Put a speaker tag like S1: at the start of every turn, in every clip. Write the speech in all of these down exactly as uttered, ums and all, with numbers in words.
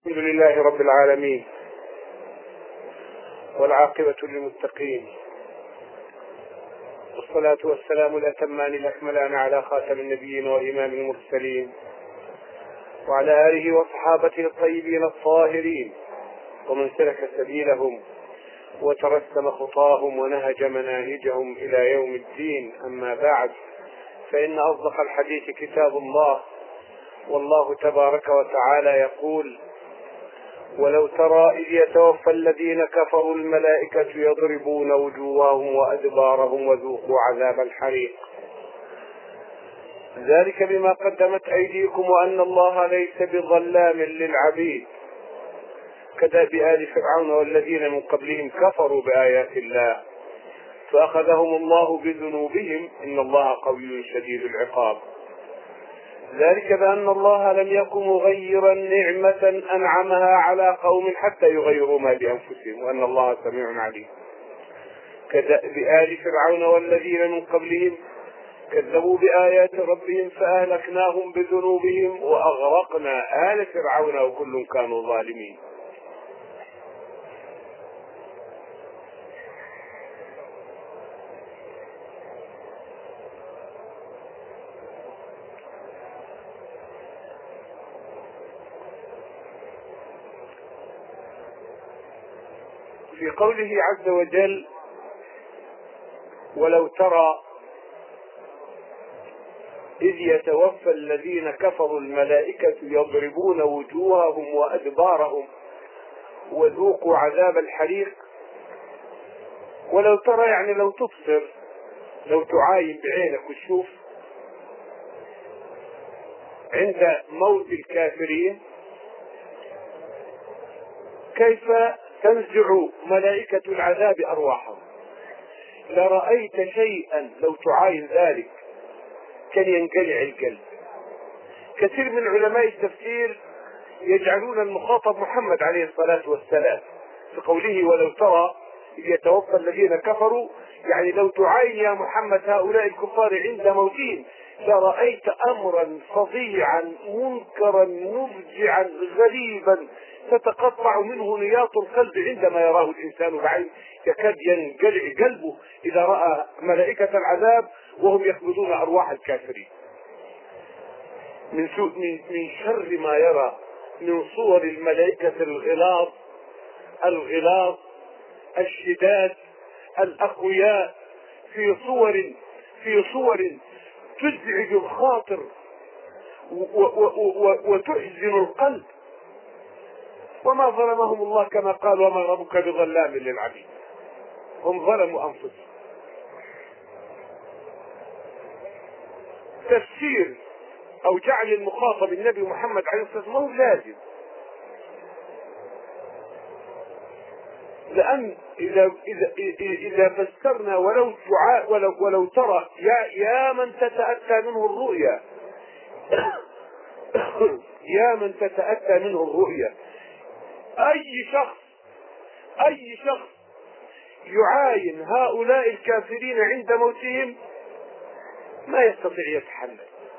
S1: الحمد لله رب العالمين، والعاقبة للمتقين، والصلاة والسلام الأتمان الأكملان على خاتم النبيين وإمام المرسلين، وعلى آله وصحابته الطيبين الطاهرين، ومن سلك سبيلهم وترسم خطاهم ونهج مناهجهم إلى يوم الدين. أما بعد، فإن أصدق الحديث كتاب الله، والله تبارك وتعالى يقول: ولو ترى إذ يتوفى الذين كفروا الملائكة يضربون وجوههم وأدبارهم وذوقوا عذاب الحريق، ذلك بما قدمت أيديكم وأن الله ليس بظلام للعبيد، كدأب آل فرعون والذين من قبلهم كفروا بآيات الله فأخذهم الله بذنوبهم إن الله قوي شديد العقاب. ذلك بأن الله لم يكن مغيرا نعمة أنعمها على قوم حتى يغيروا ما بأنفسهم وأن الله سميع عليم، كدأب آل فرعون والذين من قبلهم كذبوا بآيات ربهم فأهلكناهم بذنوبهم وأغرقنا آل فرعون وكل كانوا ظالمين. في قوله عز وجل: ولو ترى إذ يتوفى الذين كفروا الملائكة يضربون وجوههم وأدبارهم وذوقوا عذاب الحريق. ولو ترى يعني لو تبصر، لو تعاين بعينك وتشوف عند موت الكافرين كيف تنزع ملائكة العذاب أرواحهم، لرأيت شيئا لو تعاين ذلك كان ينقلع القلب. كثير من علماء التفسير يجعلون المخاطب محمد عليه الصلاة والسلام في قوله: ولو ترى إذ يتوفى الذين كفروا، يعني لو تعاين يا محمد هؤلاء الكفار عند موتهم لرأيت أمرا فظيعا منكرا مفجعا غريبا تتقطع منه نياط القلب عندما يراه الإنسان بعين، يكاد ينقلع قلبه إذا رأى ملائكة العذاب وهم يقبضون أرواح الكافرين. من سوء من, من شر ما يرى من صور الملائكة الغلاظ الغلاظ الشداد الأقوياء في صور في صور تزعج الخاطر وتحزن القلب. وما ظلمهم الله كما قال: وما ربك بظلام للعبيد. هم ظلموا أنفسهم. تفسير أو جعل المخاطب النبي محمد عليه الصلاة والسلام هو لازم، لأن إذا إذا إذا فسرنا ولو ولو ولو ترى يا يا من تتأتى منه الرؤيا يا من تتأتى منه الرؤيا أي شخص أي شخص يعاين هؤلاء الكافرين عند موتهم ما يستطيع يتحمل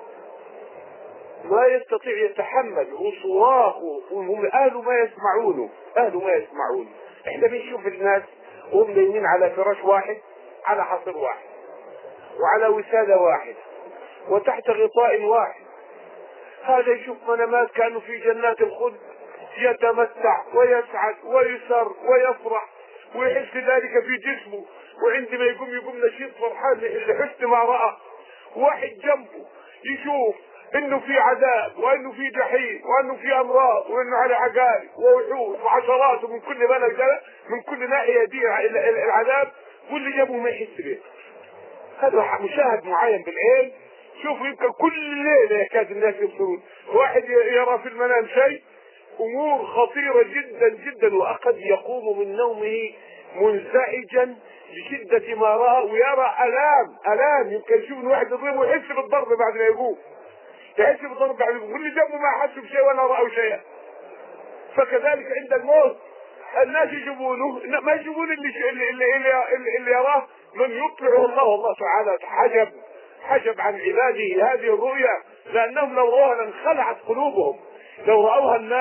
S1: ما يستطيع يتحمل وصواه، وهم أهل ما يسمعونه أهل ما يسمعونه احنا بنشوف الناس وهم نايمين على فراش واحد، على حصر واحد، وعلى وسادة واحد، وتحت غطاء واحد. هذا يشوف منامات كانوا في جنات الخلد، يتمتع ويسعد ويسر ويفرح ويحس ذلك في جسمه، وعندما يقوم يقوم نشيط فرحان لحسن ما رأى. واحد جنبه يشوف انه في عذاب وانه في جحيم وانه في امراض وانه على عقارب ووحوش وعشرات ومن كل بلد من كل ناحيه دي العذاب، واللي جنبه ما يحس به. هذا مشاهد معين بالعين. شوفوا يمكن كل ليله يكاد الناس يبصرون، واحد يرى في المنام شيء امور خطيره جدا جدا، وقد يقوم من نومه منزعجا لشده ما راى، ويرى الام الام يمكن يشوف واحد يضربه ويحس بالضرب بعد ما يقوم، يحس بالضرب بعد ما يقوم، واللي جنبه ما حس بشيء ولا راوا شيئا. فكذلك عند الموت الناس يجيبونه، ما يجيبون اللي اللي اللي, اللي, اللي يراه من يطلعه الله. الله تعالى حجب حجب عن عباده هذه الرؤيا، لانهم لو رأوها لانخلعت قلوبهم. لو رأوها الناس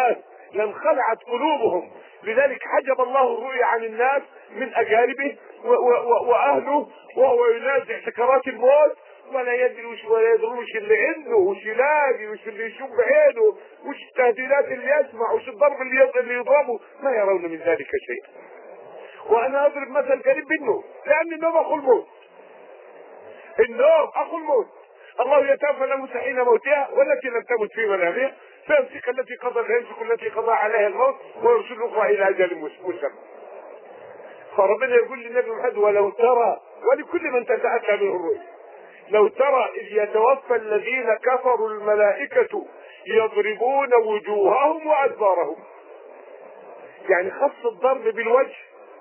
S1: لانخلعت قلوبهم. لذلك حجب الله الرؤيا عن الناس من اجانبه واهله، وهو ينازع سكرات الموت ولا يدري وش ولا يدري وش اللي عنده، وش يلاقي، وش اللي يشوف بعينه، وش التهديدات اللي يسمع، وش الضرب اللي اللي يضربه، ما يرون من ذلك شيئا. وانا اضرب مثل قريب منه، لان النوم اخو الموت. النوم اخو الموت. الله يتوفى الانفس حين موتها والتي لم تمت في منامها فيمسك التي قضى فيمسك التي قضى عليها الموت ويرسل الاخرى الى اجل مسمى. فربنا يقول للنبي محمد ولو ترى، ولكل من تتاتى منه الرؤيا، لو ترى اذ يتوفى الذين كفروا الملائكه يضربون وجوههم وادبارهم. يعني خص الضرب بالوجه،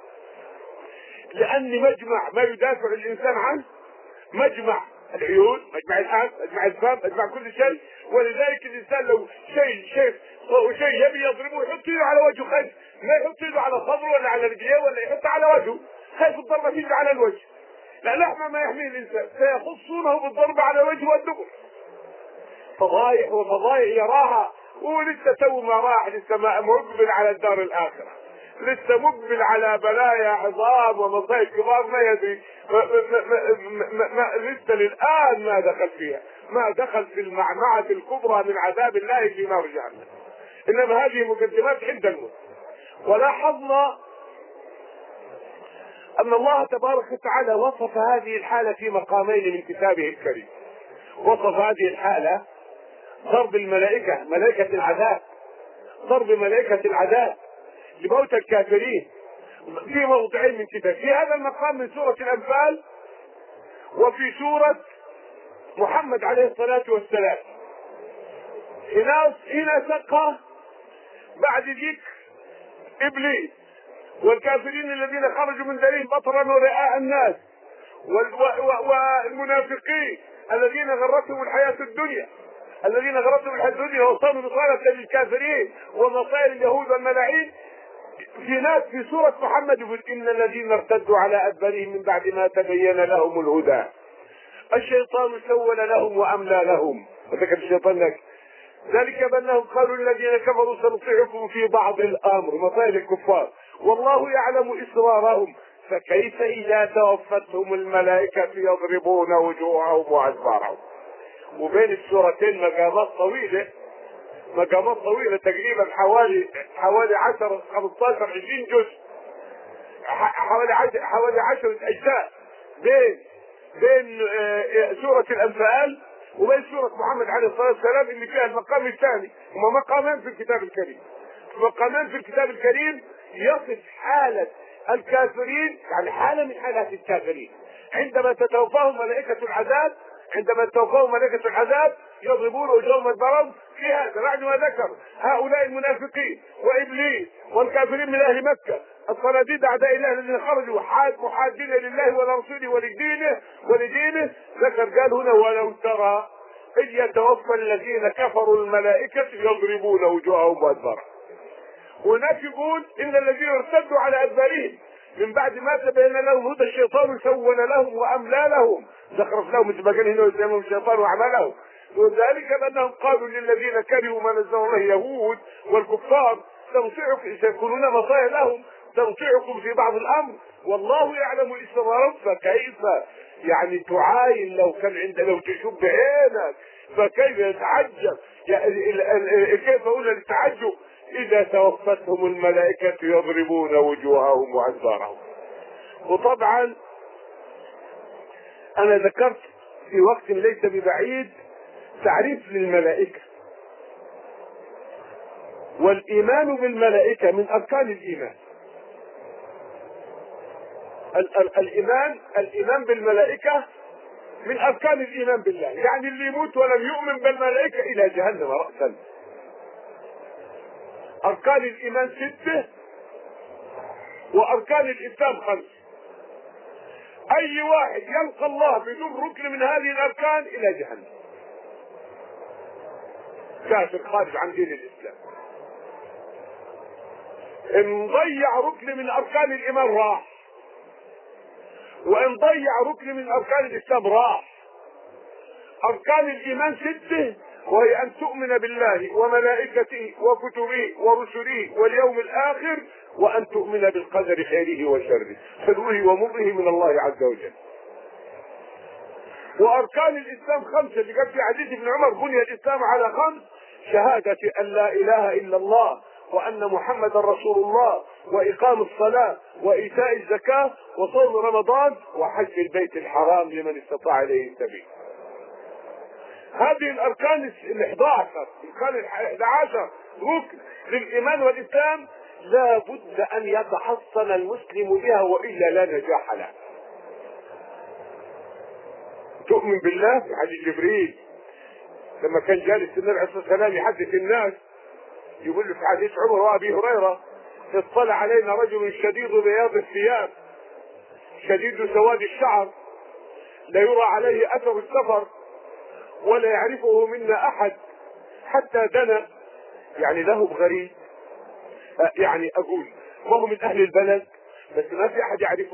S1: لان مجمع ما يدافع الانسان عنه مجمع العيون، مجمع الانف، مجمع الفم، مجمع كل شيء. ولذلك الانسان لو شيء شيء شيء يبي يضربه يحط ايده على وجهه، خايف ما يحط ايده على صدره ولا على رجليه ولا يحط على وجهه، خايف الضربه تيجي على الوجه. لا، لحمه ما يحميه الانسان، سيخصونه بالضرب على الوجه والدبر. فضايح وفضايح يراها، ولسه تو ما راح، لسه ما مقبل على الدار الاخره، لسه مقبل على بلايا عظام ومصائب كبار ما يدري، ما ما ما ما ما لسه للان ما دخل فيها، ما دخل في المعمعه الكبرى من عذاب الله في نار جهنم. انما هذه مقدمات عند الموت. ولاحظنا ان الله تبارك وتعالى وصف هذه الحاله في مقامين من كتابه الكريم. وصف هذه الحاله ضرب الملائكه، ملائكه العذاب، ضرب ملائكه العذاب لموت الكافرين في موضعين من كتاب، في هذا المقام من سورة الأنفال وفي سورة محمد عليه الصلاة والسلام. هنا هنا سقى بعد ذكر إبليس والكافرين الذين خرجوا من دارهم بطرا ورئاء الناس والمنافقين الذين غرتهم الحياة الدنيا، الذين غرتهم الحياة الدنيا وصاروا بطانة للكافرين ومصائر اليهود والملاعين. في ناس في سورة محمد يقول إن الذين ارتدوا على أدبارهم من بعد ما تبين لهم الهدى الشيطان سول لهم وأملى لهم. وذكر الشيطان لك ذلك بأنهم قالوا الذين كفروا سنطيعكم في بعض الأمر، مصائر الكفار، والله يعلم إسرارهم فكيف إذا توفتهم الملائكة يضربون وجوههم وأدبارهم. وبين السورتين مقامات طويلة، مقامات طويلة تقريبا حوالي حوالي عشرة خمستاشر عشرين جزء، حوالي عشر حوالي عشرة أجزاء بين بين سورة الأنفال وبين سورة محمد عليه الصلاة والسلام اللي فيها المقام الثاني. هما مقامان في الكتاب الكريم، مقامان في الكتاب الكريم يصف حالة الكافرين، يعني حالة من حالات الكافرين عندما تتوفاهم ملائكة العذاب، عندما تتوفاهم ملائكة العذاب يضربون وجوههم وادبارهم. في هذا بعد ما ذكر هؤلاء المنافقين وابليس والكافرين من اهل مكه الصناديد اعداء الله الذين خرجوا حاد محادين لله ولرسوله ولدينه ولدينه، ذكر قال هنا ولو ترى اذ يتوفى الذين كفروا الملائكه يضربون وجوههم وادبارهم. هناك يقول ان الذين ارتدوا على ادبارهم من بعد ما تبين لهم هدى الشيطان سول لهم واملى لهم، زخرف لهم مثل ما قال هنا يسمون الشيطان واعمالهم. وذلك بانهم قالوا للذين كرهوا ما نزل الله اليهود والكفار سنطيعكم، سيكونون مصائر لهم سنطيعكم في بعض الامر والله يعلم اسرارهم فكيف، يعني تعاين لو كان عند لو تشوف بعينك فكيف يتعجب، يعني كيف اقول التعجب اذا توفتهم الملائكه يضربون وجوههم وادبارهم. وطبعا انا ذكرت في وقت ليس ببعيد تعريف للملائكة، والإيمان بالملائكة من أركان الإيمان. ال ال الإيمان الإيمان بالملائكة من أركان الإيمان بالله، يعني اللي يموت ولم يؤمن بالملائكة إلى جهنم رأسا. أركان الإيمان ستة وأركان الإسلام خمس. أي واحد يلقى الله بدون ركن من هذه الأركان إلى جهنم، كافر خارج عن دين الإسلام. إن ضيع ركن من أركان الإيمان راح، وإن ضيع ركن من أركان الإسلام راح. أركان الإيمان ستة وهي أن تؤمن بالله وملائكته وكتبه ورسله واليوم الآخر، وأن تؤمن بالقدر خيره وشره حلوه ومره من الله عز وجل. وأركان الإسلام خمسة، اللي قال في حديث ابن عمر بني الإسلام على خمس: شهادة أن لا إله إلا الله وأن محمدا رسول الله، وإقام الصلاة، وإيتاء الزكاة، وصوم رمضان، وحج البيت الحرام لمن استطاع إليه السبيل. هذه الأركان الإحدى عشر، الأركان الإحدى عشر ركن للإيمان والإسلام، لا بد أن يتحصن المسلم بها، وإلا لا نجاح له. تؤمن بالله. في حديث جبريل لما كان جالس النبي عليه الصلاة والسلام يحدث الناس، يقول له في حديث عمر وأبي هريرة: اطلع علينا رجل شديد بياض الثياب شديد سواد الشعر، لا يرى عليه أثر السفر ولا يعرفه منا أحد حتى دنا. يعني له غريب، يعني أقول ما هو من أهل البلد، بس ما في أحد يعرفه،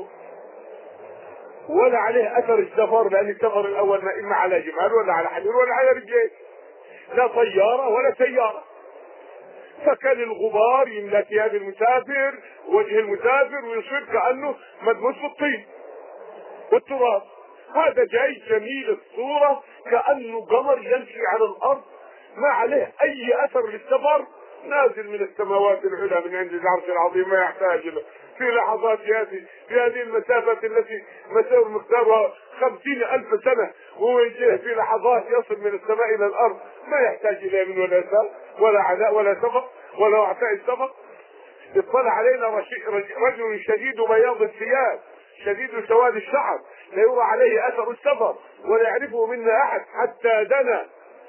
S1: ولا عليه أثر السفر، لأن السفر الأول ما إما على جمال ولا على حمير ولا على رجلين، لا طيارة ولا سيارة. فكان الغبار يملى ثياب المسافر، وجه المسافر، ويصير كأنه مدموس في الطين والتراب. هذا جاي جميل الصورة كأنه قمر يمشي على الأرض، ما عليه أي أثر للسفر، نازل من السماوات العلى من عند العرش العظيم، ما يحتاج له في لحظات ياتي في هذه المسافة التي مسافة مقدارها خمسين ألف سنة، وهو يجيه في لحظات يصل من السماء إلى الأرض، ما يحتاج إلى من ولا سال ولا عداء ولا سفر ولا وعثاء السفر. اطلع علينا رجل شديد بياض الثياب شديد سواد الشعر، لا يرى عليه أثر السفر ولا يعرفه منا أحد حتى دنا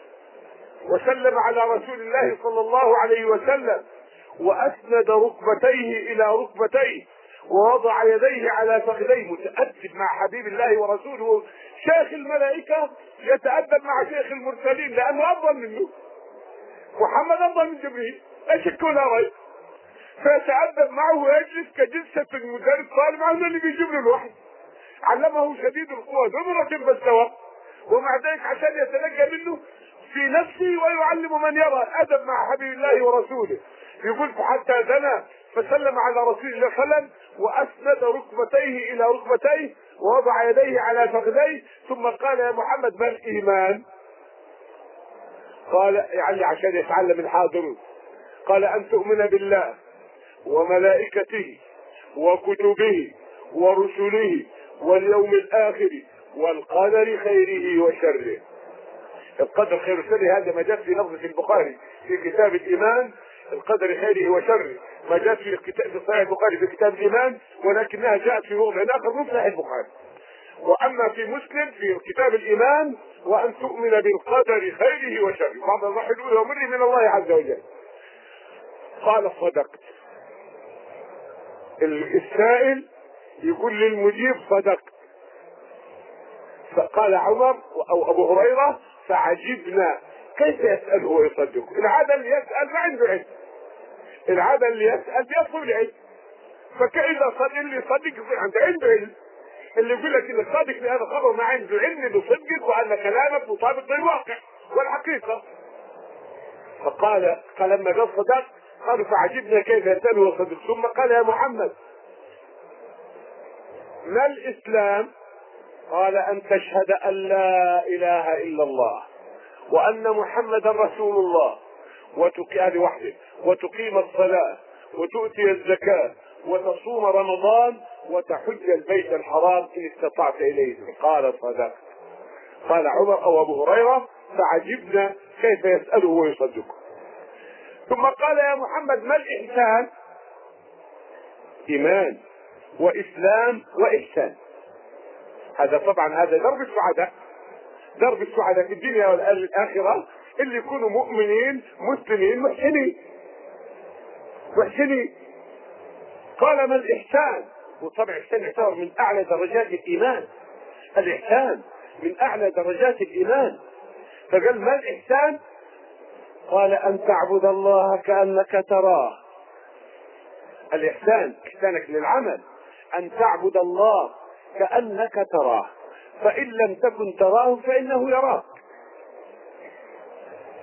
S1: وسلم على رسول الله صلى الله عليه وسلم، وأسند ركبتيه إلى ركبتيه، ووضع يديه على فخذيه، متأدب مع حبيب الله ورسوله. شيخ الملائكة يتأدب مع شيخ المرسلين، لأنه أفضل منه، محمد أفضل من جبريل لا شك ولا ريب، فيتأدب معه ويجلس كجلسة المدرس طالب عنه اللي بيجيب له الوحي. علمه شديد القوى ذو مرة فاستوى، ومع ذلك عشان يتلقى منه في نفسه ويعلم من يرى الأدب مع حبيب الله ورسوله. يقول حتى دنا فسلم على رسول الله صلى الله عليه وسلم، وأسند ركبتيه إلى ركبتيه، ووضع يديه على فخذيه، ثم قال: يا محمد ما الإيمان؟ قال يعني عشان يتعلم الحاضر، قال: أن تؤمن بالله وملائكته وكتبه ورسله واليوم الآخر والقدر خيره وشره. القدر خير وشره هذا ما جاء في لفظة البخاري في كتاب الإيمان، القدر خيره وشره ما جاء في كتاب في صحيح البخاري في كتاب الإيمان، ولكنها جاءت في موضع آخر من صحيح البخاري. وأما في مسلم في كتاب الإيمان: وأن تؤمن بالقدر خيره وشره، بعض الرحل الأولى ومره من الله عز وجل. قال: صدقت. السائل يقول للمجيب: صدقت. فقال عمر أو أبو هريرة: فعجبنا كيف يسأله ويصدقه. العادة اللي يسأل ما عنده علم، العادة اللي يسأل بيطلب العلم، فكإذا صدق اللي صدق عنده عنده علم، اللي يقول لك ان الصادق بهذا الخبر ما عنده علم بصدقك وان كلامك مطابق للواقع والحقيقة. فقال فلما قال صدق قالوا: فعجبنا كيف يسأله ويصدق. ثم قال: يا محمد ما الإسلام؟ قال: أن تشهد أن لا إله إلا الله وأن محمدا رسول الله، وتقيم وحده، وتقيم الصلاة، وتؤتي الزكاة، وتصوم رمضان، وتحج البيت الحرام إن استطعت إليه. قال: صدق. قال عمر أو أبو هريرة: فعجبنا كيف يسأله ويصدقه. ثم قال: يا محمد ما الإحسان؟ إيمان وإسلام وإحسان. هذا طبعا هذا درب السعداء، درب السعداء في الدنيا والآخرة، اللي يكونوا مؤمنين مسلمين محسنين محسنين. قال: ما الإحسان؟ وطبعا الإحسان يعتبر من أعلى درجات الإيمان، الإحسان من أعلى درجات الإيمان. فقال: ما الإحسان؟ قال: أن تعبد الله كأنك تراه. الإحسان إحسانك للعمل، أن تعبد الله كأنك تراه، فإن لم تكن تراه فإنه يراك.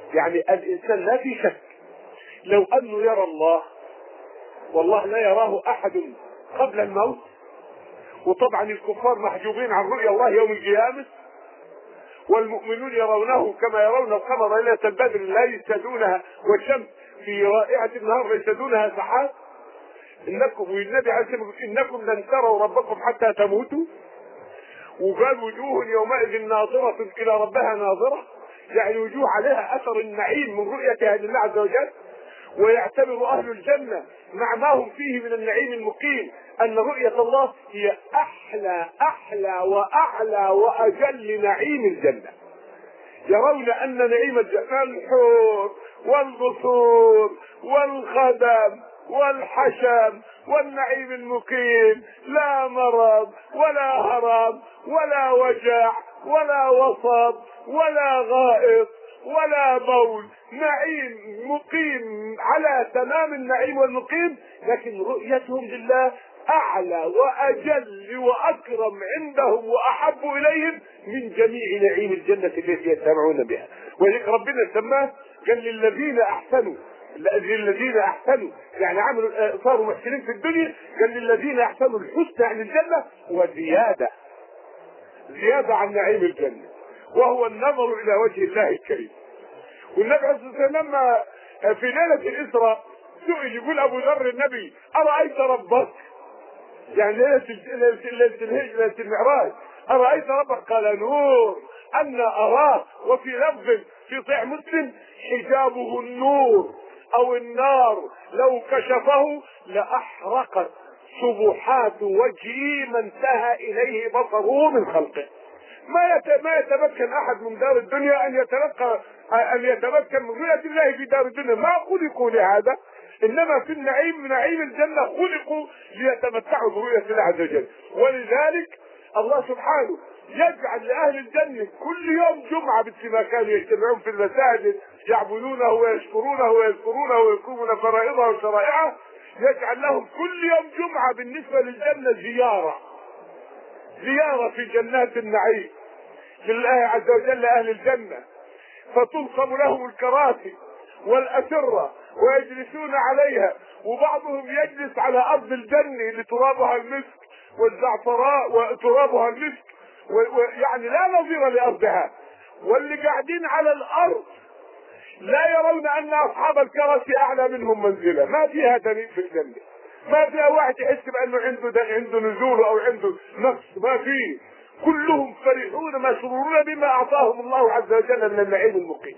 S1: يعني الإنسان لا في شك لو أنه يرى الله، والله لا يراه أحد قبل الموت، وطبعا الكفار محجوبين عن رؤيا الله يوم القيامة، والمؤمنون يرونه كما يرون القمر ليلة البدر لا يشهدونها، والشمس في رائعة النهار لا يشهدونها سحاب. إنكم والنبي عليه الصلاة والسلام إنكم لن تروا ربكم حتى تموتوا. وقال وجوه يومئذ ناظرة إلى ربها ناظرة، يعني وجوه عليها أثر النعيم من رؤيتها لله عز وجل. ويعتبر أهل الجنة مع ما هم فيه من النعيم المقيم أن رؤية الله هي أحلى أحلى وأعلى وأجل نعيم الجنة. يرون أن نعيم الجنة الحور والقصور والخدم والحشم والنعيم المقيم، لا مرض ولا هرم ولا وجع ولا وصب ولا غائط ولا بول، نعيم مقيم على تمام النعيم والمقيم. لكن رؤيتهم لله أعلى وأجل وأكرم عندهم وأحب إليهم من جميع نعيم الجنة التي يتمعون بها. ولذلك ربنا سماه قال للذين أحسنوا، للذين أحسنوا يعني عملوا صاروا محسنين في الدنيا، قال للذين أحسنوا الحسنى عن الجنة وزيادة، زيادة عن نعيم الجنة، وهو النظر إلى وجه الله الكريم. والنبي عليه الصلاة والسلام لما في ليلة الإسراء سئل يقول أبو ذر النبي أرأيت ربك؟ يعني ليلة ليلة المعراج أرأيت ربك؟ قال نور أن أراه. وفي لفظ في صحيح مسلم حجابه النور أو النار لو كشفه لأحرقت سبحات وجهه ما انتهى إليه بصره من خلقه. ما ما يتمكن أحد من دار الدنيا أن يتلقى أن يتمكن من رؤية الله في دار الدنيا، ما خلقوا لهذا، إنما في النعيم من نعيم الجنة خلقوا ليتمتعوا برؤية الله عز وجل. ولذلك الله سبحانه يجعل لأهل الجنة كل يوم جمعة مثل ما كانوا يجتمعون في المساجد يعبدونه ويشكرونه ويذكرونه ويقومون فرائضه وشرائعه، يجعل لهم كل يوم جمعة بالنسبة للجنة زيارة، زيارة في جنات النعيم لله عز وجل أهل الجنة، فتنصب لهم الكراسي والأسرة ويجلسون عليها، وبعضهم يجلس على أرض الجنة اللي ترابها المسك والزعفراء وترابها المسك، ويعني لا نظير لأرضها. واللي قاعدين على الأرض لا يرون أن أصحاب الكراسي أعلى منهم منزلة، ما فيها دليل في الجنة، ما فيها واحد يحس بأنه عنده عنده نزول أو عنده نقص، ما فيه، كلهم فرحون مسرورون بما أعطاهم الله عز وجل من النعيم المقيم.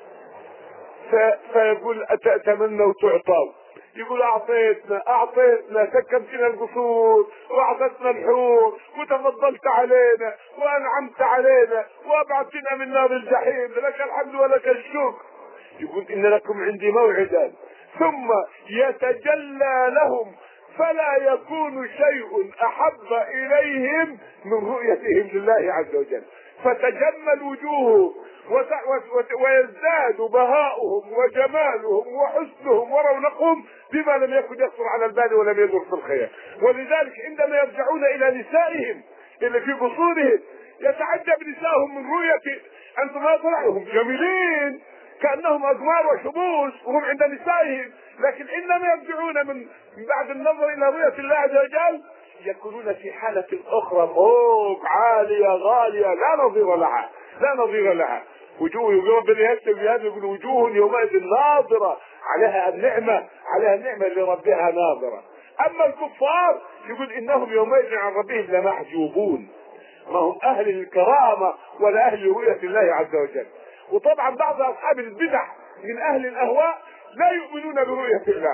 S1: فيقول أتمنوا تعطوا، يقول أعطيتنا أعطيتنا سكنتنا القصور وأعطتنا الحور وتفضلت علينا وأنعمت علينا وأبعدتنا من نار الجحيم، لك الحمد ولك الشكر. يقول إن لكم عندي موعدا، ثم يتجلى لهم فلا يكون شيء أحب إليهم من رؤيتهم لله عز وجل، فتجمل وجوههم ويزداد بهاؤهم وجمالهم وحسنهم ورونقهم بما لم يكن يخطر على البال ولم يدر في الخيال. ولذلك عندما يرجعون إلى نسائهم اللي في قصورهم يتعجب نسائهم من رؤية أنتم ما طلعهم جميلين كأنهم أزمار وشموس وهم عند نسائهم، لكن إنما يرجعون من بعد النظر إلى رؤية الله عز وجل يكونون في حالة أخرى فوق عالية غالية لا نظير لها، لا نظير لها. وجوه يقول ربنا يكتب بهذا يقول وجوه يومئذ ناظرة عليها النعمة، عليها النعمة لربها ناظرة. أما الكفار يقول إنهم يومئذ عن ربهم لمحجوبون، ما هم أهل الكرامة ولا أهل رؤية الله عز وجل. وطبعا بعض أصحاب البدع من أهل الأهواء لا يؤمنون برؤية الله.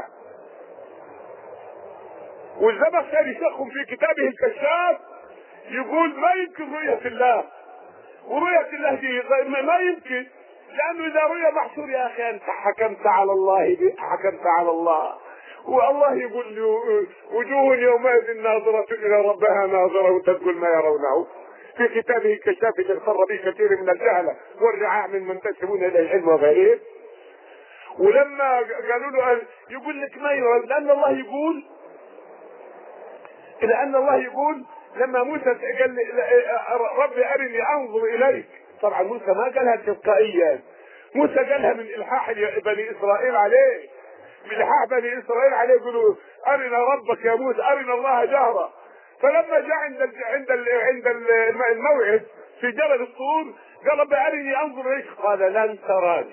S1: والزمخشري شيخهم في كتابه الكشاف يقول ما يمكن رؤية الله، ورؤية الله دي ما يمكن، لأنه إذا رؤية محصور يا أخي أنت حكمت على الله، حكمت على الله. والله يقول وجوه يومئذ ناظرة إلى ربها ناظرة وتقول ما يرونه. في كتابه الكشاف اغتر به كثير من الجهلة والرعاع من منتسبون إلى العلم وغيره. ولما قالوا له يقول لك ما يرى، لأن الله يقول لأن الله يقول لما موسى قال ربي أرني أنظر إليك، طبعا موسى ما قالها تلقائيا، موسى قالها من الحاح بني اسرائيل عليه، من الحاح بني اسرائيل عليه، يقولوا ارنا ربك يا موسى، ارنا الله جهرا. فلما جاء عند ال عند ال عند ال الموعد في جبل الطور قال رب ارني انظر اليك، قال لن تراني.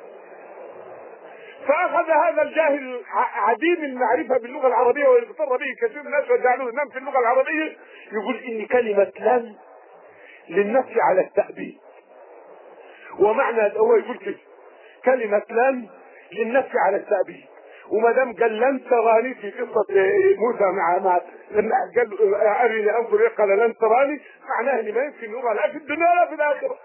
S1: فاخذ هذا الجاهل عديم المعرفه باللغه العربيه ويغتر به كثير من الناس وجعلوه امام في اللغه العربيه، يقول ان كلمه لن للنفي على التأبيد. ومعنى هو يقول كده كلمه لن للنفي على التأبيد. وما دام قال لن تراني في قصه موسى مع مع لما قال ارني انظر اليك قال لن تراني، معناه ان ما يمكن يرى لا في الدنيا ولا في الاخره.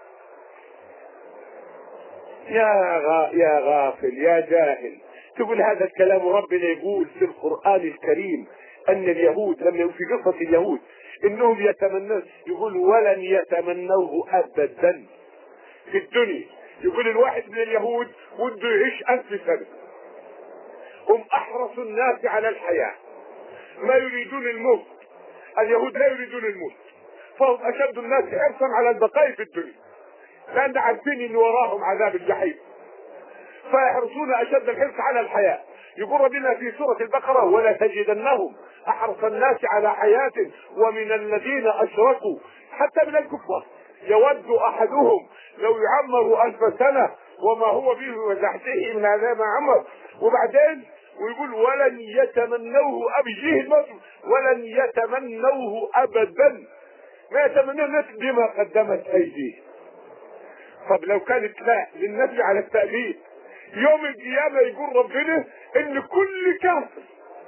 S1: يا غا يا غافل يا جاهل، تقول هذا الكلام. ربنا يقول في القرآن الكريم ان اليهود لما في قصة اليهود انهم يتمنون، يقول ولن يتمنوه ابدا في الدنيا. يقول الواحد من اليهود وده يعيش ألف سنة، هم احرص الناس على الحياة، ما يريدون الموت. اليهود لا يريدون الموت، فهم اشد الناس حرصا على البقاء في الدنيا، لان عارفين ان وراهم عذاب الجحيم، فيحرصون اشد الحرص على الحياة. يقول ربنا في سورة البقرة ولا تجدنهم احرص الناس على حياة ومن الذين اشركوا حتى من الكفار يود احدهم لو يعمر الف سنة وما هو به وتحته من عذاب عمر. وبعدين ويقول ولن يتمنوه ابجيه الموت ولن يتمنوه ابدا، ما يتمنون بما قدمت ايديه. طب لو كانت لا للنفي على التأبيد، يوم القيامة يقول ربنا ان كل كافر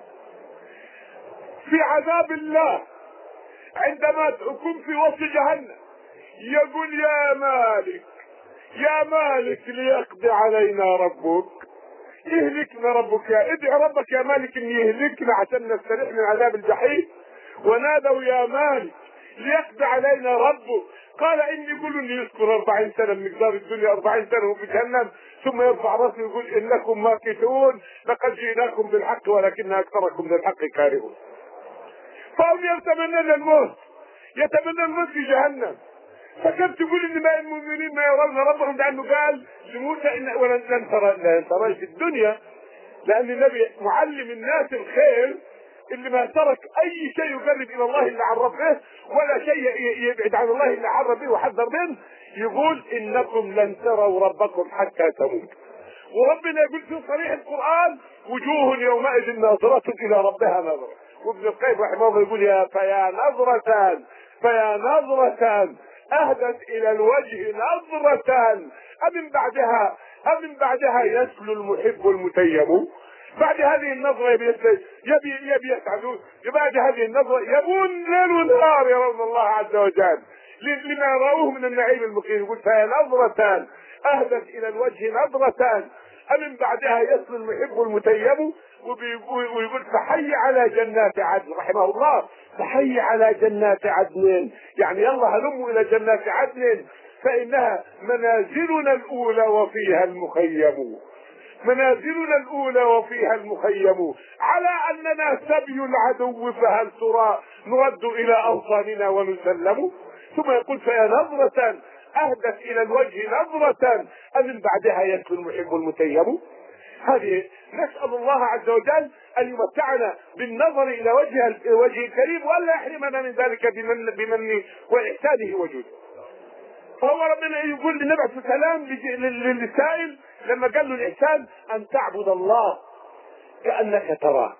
S1: في عذاب الله عندما تكون في وسط جهنم يقول يا مالك يا مالك ليقضي علينا ربك، يهلكنا ربك، يا ادعي ربك يا مالك ان يهلكنا عشان نستريح من عذاب الجحيم. ونادوا يا مالك ليقضي علينا ربك، قال اني يقول اني يذكر أربعين سنة من مقدار الدنيا أربعين سنة وفي جهنم، ثم يرفع راسه ويقول انكم ماكثون لقد جئناكم بالحق ولكن اكثركم للحق كارهون. فهم يتمنون الموت، يتمنون الموت في جهنم. فكيف تقول ان ما المؤمنين ما يرون ربهم، لانه قال لموسى ان ولن ترى لن ترى في الدنيا، لان النبي معلم الناس الخير اللي ما ترك اي شيء يقرب الى الله الا عرف به، ولا شيء يبعد عن الله الا عرف به وحذر منه. يقول انكم لن تروا ربكم حتى تموتوا. وربنا يقول في صريح القرآن وجوه يومئذ ناظرة الى ربها نظرة. وابن القيم رحمه الله يقول يا فيا نظرة فيا نظرة اهدت الى الوجه نظرة امن بعدها امن بعدها يسلو المحب المتيم. بعد هذه النظرة يبي يبي يبي يسعدون، بعد هذه النظرة يبون ليل ونهار يرون الله عز وجل لما رأوه من النعيم المقيم. يقول فهي نظرة اهدت الى الوجه نظرة امن بعدها يسلو المحب المتيم. ويقول فحي على جنات عدن، رحمه الله، فحي على جنات عدن، يعني يلا هلموا الى جنات عدن فانها منازلنا الاولى وفيها المخيم، منازلنا الاولى وفيها المخيم، على اننا سبي العدو فهل ترى نرد الى اوطاننا ونسلم. ثم يقول فيا نظرة اهدت الى الوجه نظرة امن بعدها يسلو المحب المتيم. هذه نسأل الله عز وجل ان يمتعنا بالنظر الى وجه وجه الكريم ولا يحرمنا من ذلك بمن بمنه واحسانه وجوده. فهو ربنا يقول للنبي عليه السلام للسائل لما قال له الاحسان ان تعبد الله كانك تراه،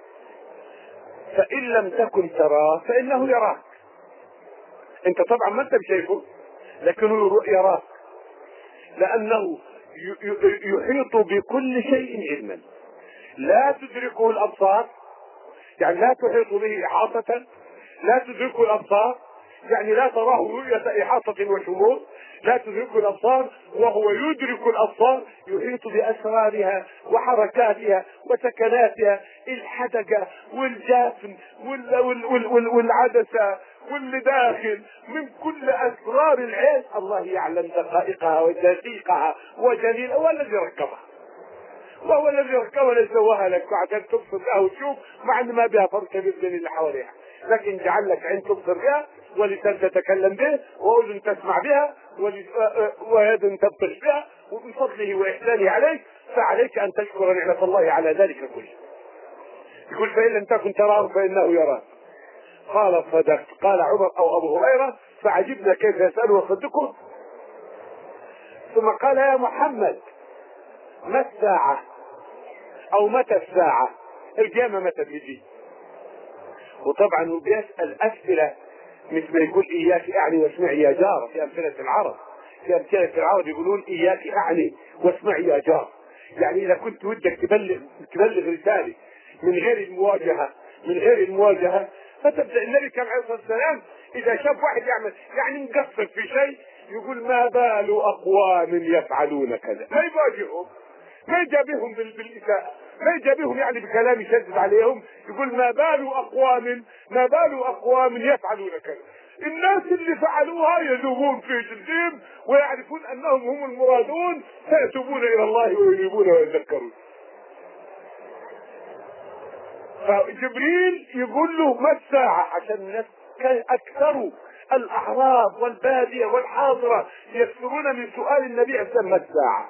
S1: فان لم تكن تراه فانه يراك. انت طبعا ما انت شايفه لكنه يراك، لانه يحيط بكل شيء علما لا تدركه الابصار، يعني لا تحيط به احاطة، لا تدركه الابصار يعني لا تراه رؤية احاطة وشمول، لا تدركه الابصار وهو يدرك الابصار، يحيط باسرارها وحركاتها وسكناتها، الحدقة والجافن وال وال وال وال والعدسة واللي داخل من كل اسرار العين. الله يعلم دقائقها ودقيقها وجليلها، هو الذي ركبها وهو الذي ركبها لسواها لك عشان تبصر بها وتشوف، مع ان ما بها فرق كبير بين اللي حواليها، لكن جعل لك عين تبصر بها ولسان تتكلم به واذن تسمع بها ويد تبطش بها ومن فضله وإحسانه عليك، فعليك أن تشكر نعمة الله على ذلك كله. يقول فإن لم تكن تراه فإنه يراك. قال صدقت. قال عمر أو أبو هريرة فعجبنا كيف يسأل وصدقه. ثم قال يا محمد ما الساعة أو متى الساعة؟ القيامة متى تجي؟ وطبعا هو بيسأل أسئلة مثل ما يقول إياك أعني واسمعي يا جار في أمثلة العرب. في أمثلة العرب يقولون إياك أعني واسمعي يا جار، يعني إذا كنت ودك تبلغ تبلغ رسالة من غير المواجهة من غير المواجهة فتبدأ. النبي كان عليه الصلاة والسلام إذا شاف واحد يعمل يعني مقصر في شيء يقول ما بال أقوام يفعلون كذا، ما يواجههم، ما يجابههم بالإساءة، ما يجابههم يعني بكلام يشدد عليهم، يقول ما بال أقوام ما بال أقوام يفعلون كذا. الناس اللي فعلوها يذوبون في جلدهم ويعرفون أنهم هم المرادون، فيتوبون إلى الله وينيبون ويذكرون. فجبريل يقول له ما الساعة عشان الناس أكثروا الأعراب والبادية والحاضرة يكثرون من سؤال النبي عليه الصلاة والسلام ما الساعة،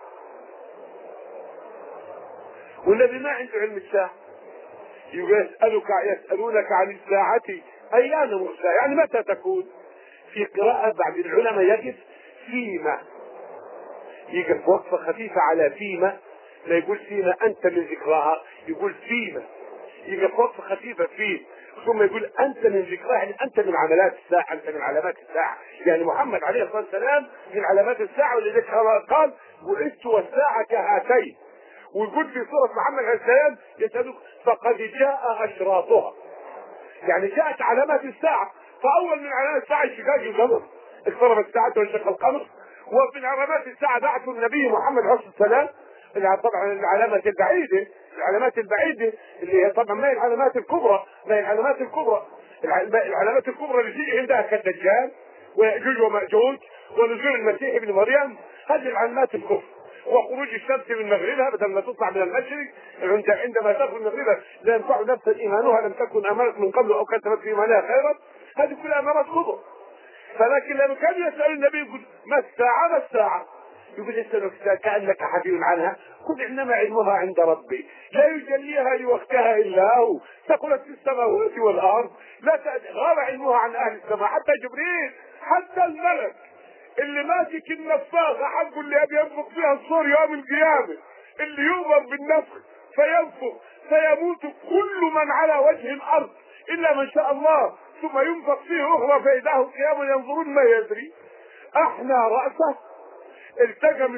S1: والنبي ما عنده علم الساعة. يسألك يسألونك عن الساعة أيان مرساها، يعني متى تكون. في قراءة بعض العلماء يقف فيما، يقف وقفة خفيفة على فيما، لا يقول فيما أنت من ذكراها، يقول فيما، يقف وقفة خفيفة فيه، ثم يقول أنت من ذكراها، يعني أنت من علامات الساعة، أنت من علامات الساعة. يعني محمد عليه الصلاة والسلام من علامات الساعة، ولذلك قال بعثت والساعة كهاتين. ويقول في سورة محمد عليه السلام يسألك فقد جاء أشراطها، يعني جاءت علامات الساعة. فأول من علامات الساعة انشقاق القمر، اقتربت الساعة وانشق القمر. ومن علامات الساعة بعث النبي محمد عليه الصلاة والسلام، طبعا العلامات البعيدة العلامات البعيدة اللي هي طبعا ما هي العلامات الكبرى، ما هي العلامات الكبرى العلامات الكبرى اللي تيجي عندها كالدجال ويأجوج ومأجوج ونزول المسيح ابن مريم، هذه العلامات الكبرى. وخروج الشمس من مغربها بدل ما تطلع من المشرق، عندما تخرج من مغربها لا ينفع نفسا ايمانها لم تكن امانت من قبل او كتبت في ايمانها خيرا. هذه كلها امارات كبرى. فلكن لما كان يسال النبي يقول ما الساعه ما الساعه، يقول يسالك كانك حفي عنها، قل انما علمها عند ربي لا يجليها لوقتها الا هو، ثقلت في السماوات والارض لا غاب علمها عن اهل السماء. حتى جبريل حتى الملك اللي ماسك النفاخة حقه اللي بينفخ فيها الصور يوم القيامة، اللي يؤمر بالنفخ فينفخ فيموت كل من على وجه الارض الا من شاء الله، ثم ينفخ فيه اخرى فاذا هم قيام ينظرون ما يدري احنى راسه، التقم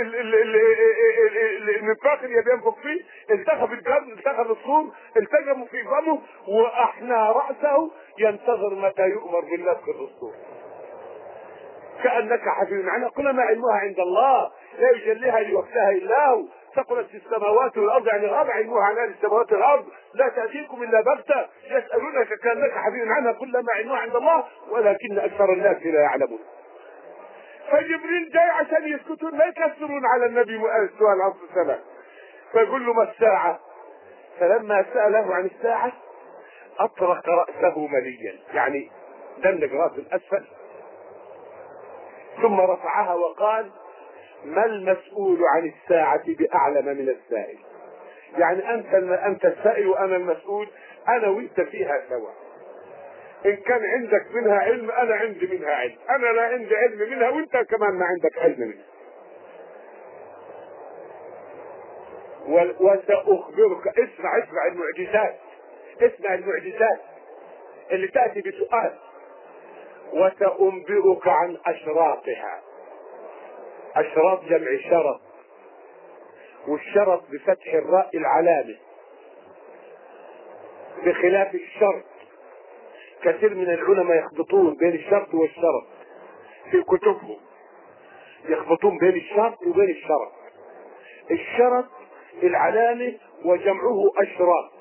S1: النفاخ اللي بينفخ فيه، التقم القلب التقم الصور التقموا في فمه واحنى راسه ينتظر متى يؤمر بالنفخ في الصور. كأنك حفي عنها، قل ما علمها عند الله لا يجليها لوقتها الا هو، ثقلت في السماوات والارض، يعني غاب علمها عن اهل السماوات والارض لا تاتيكم الا بغته يسالونك كانك حفي عنها، قل ما علمها عند الله ولكن اكثر الناس لا يعلمون. فجبريل جاي عشان يسكتون ما يكسرون على النبي السؤال عليه السلام، فيقول له ما الساعه؟ فلما ساله عن الساعه اطرق راسه مليا، يعني دلق راسه الاسفل، ثم رفعها وقال ما المسؤول عن الساعة بأعلم من السائل. يعني أنت أنت السائل وأنا المسؤول، أنا وأنت فيها سوا. إن كان عندك منها علم أنا عندي منها علم، أنا لا عندي علم منها وأنت كمان ما عندك علم منها. وسأخبرك، اسمع اسمع المعجزات، اسمع المعجزات اللي تأتي بسؤال. وسأنبئك عن أشراطها. أشراط جمع شرط، والشرط بفتح الراء العلامة بخلاف الشرط. كثير من العلماء يخلطون بين الشرط والشرط في كتبهم، يخلطون بين الشرط وبين الشرط. الشرط العلامة وجمعه أشراط،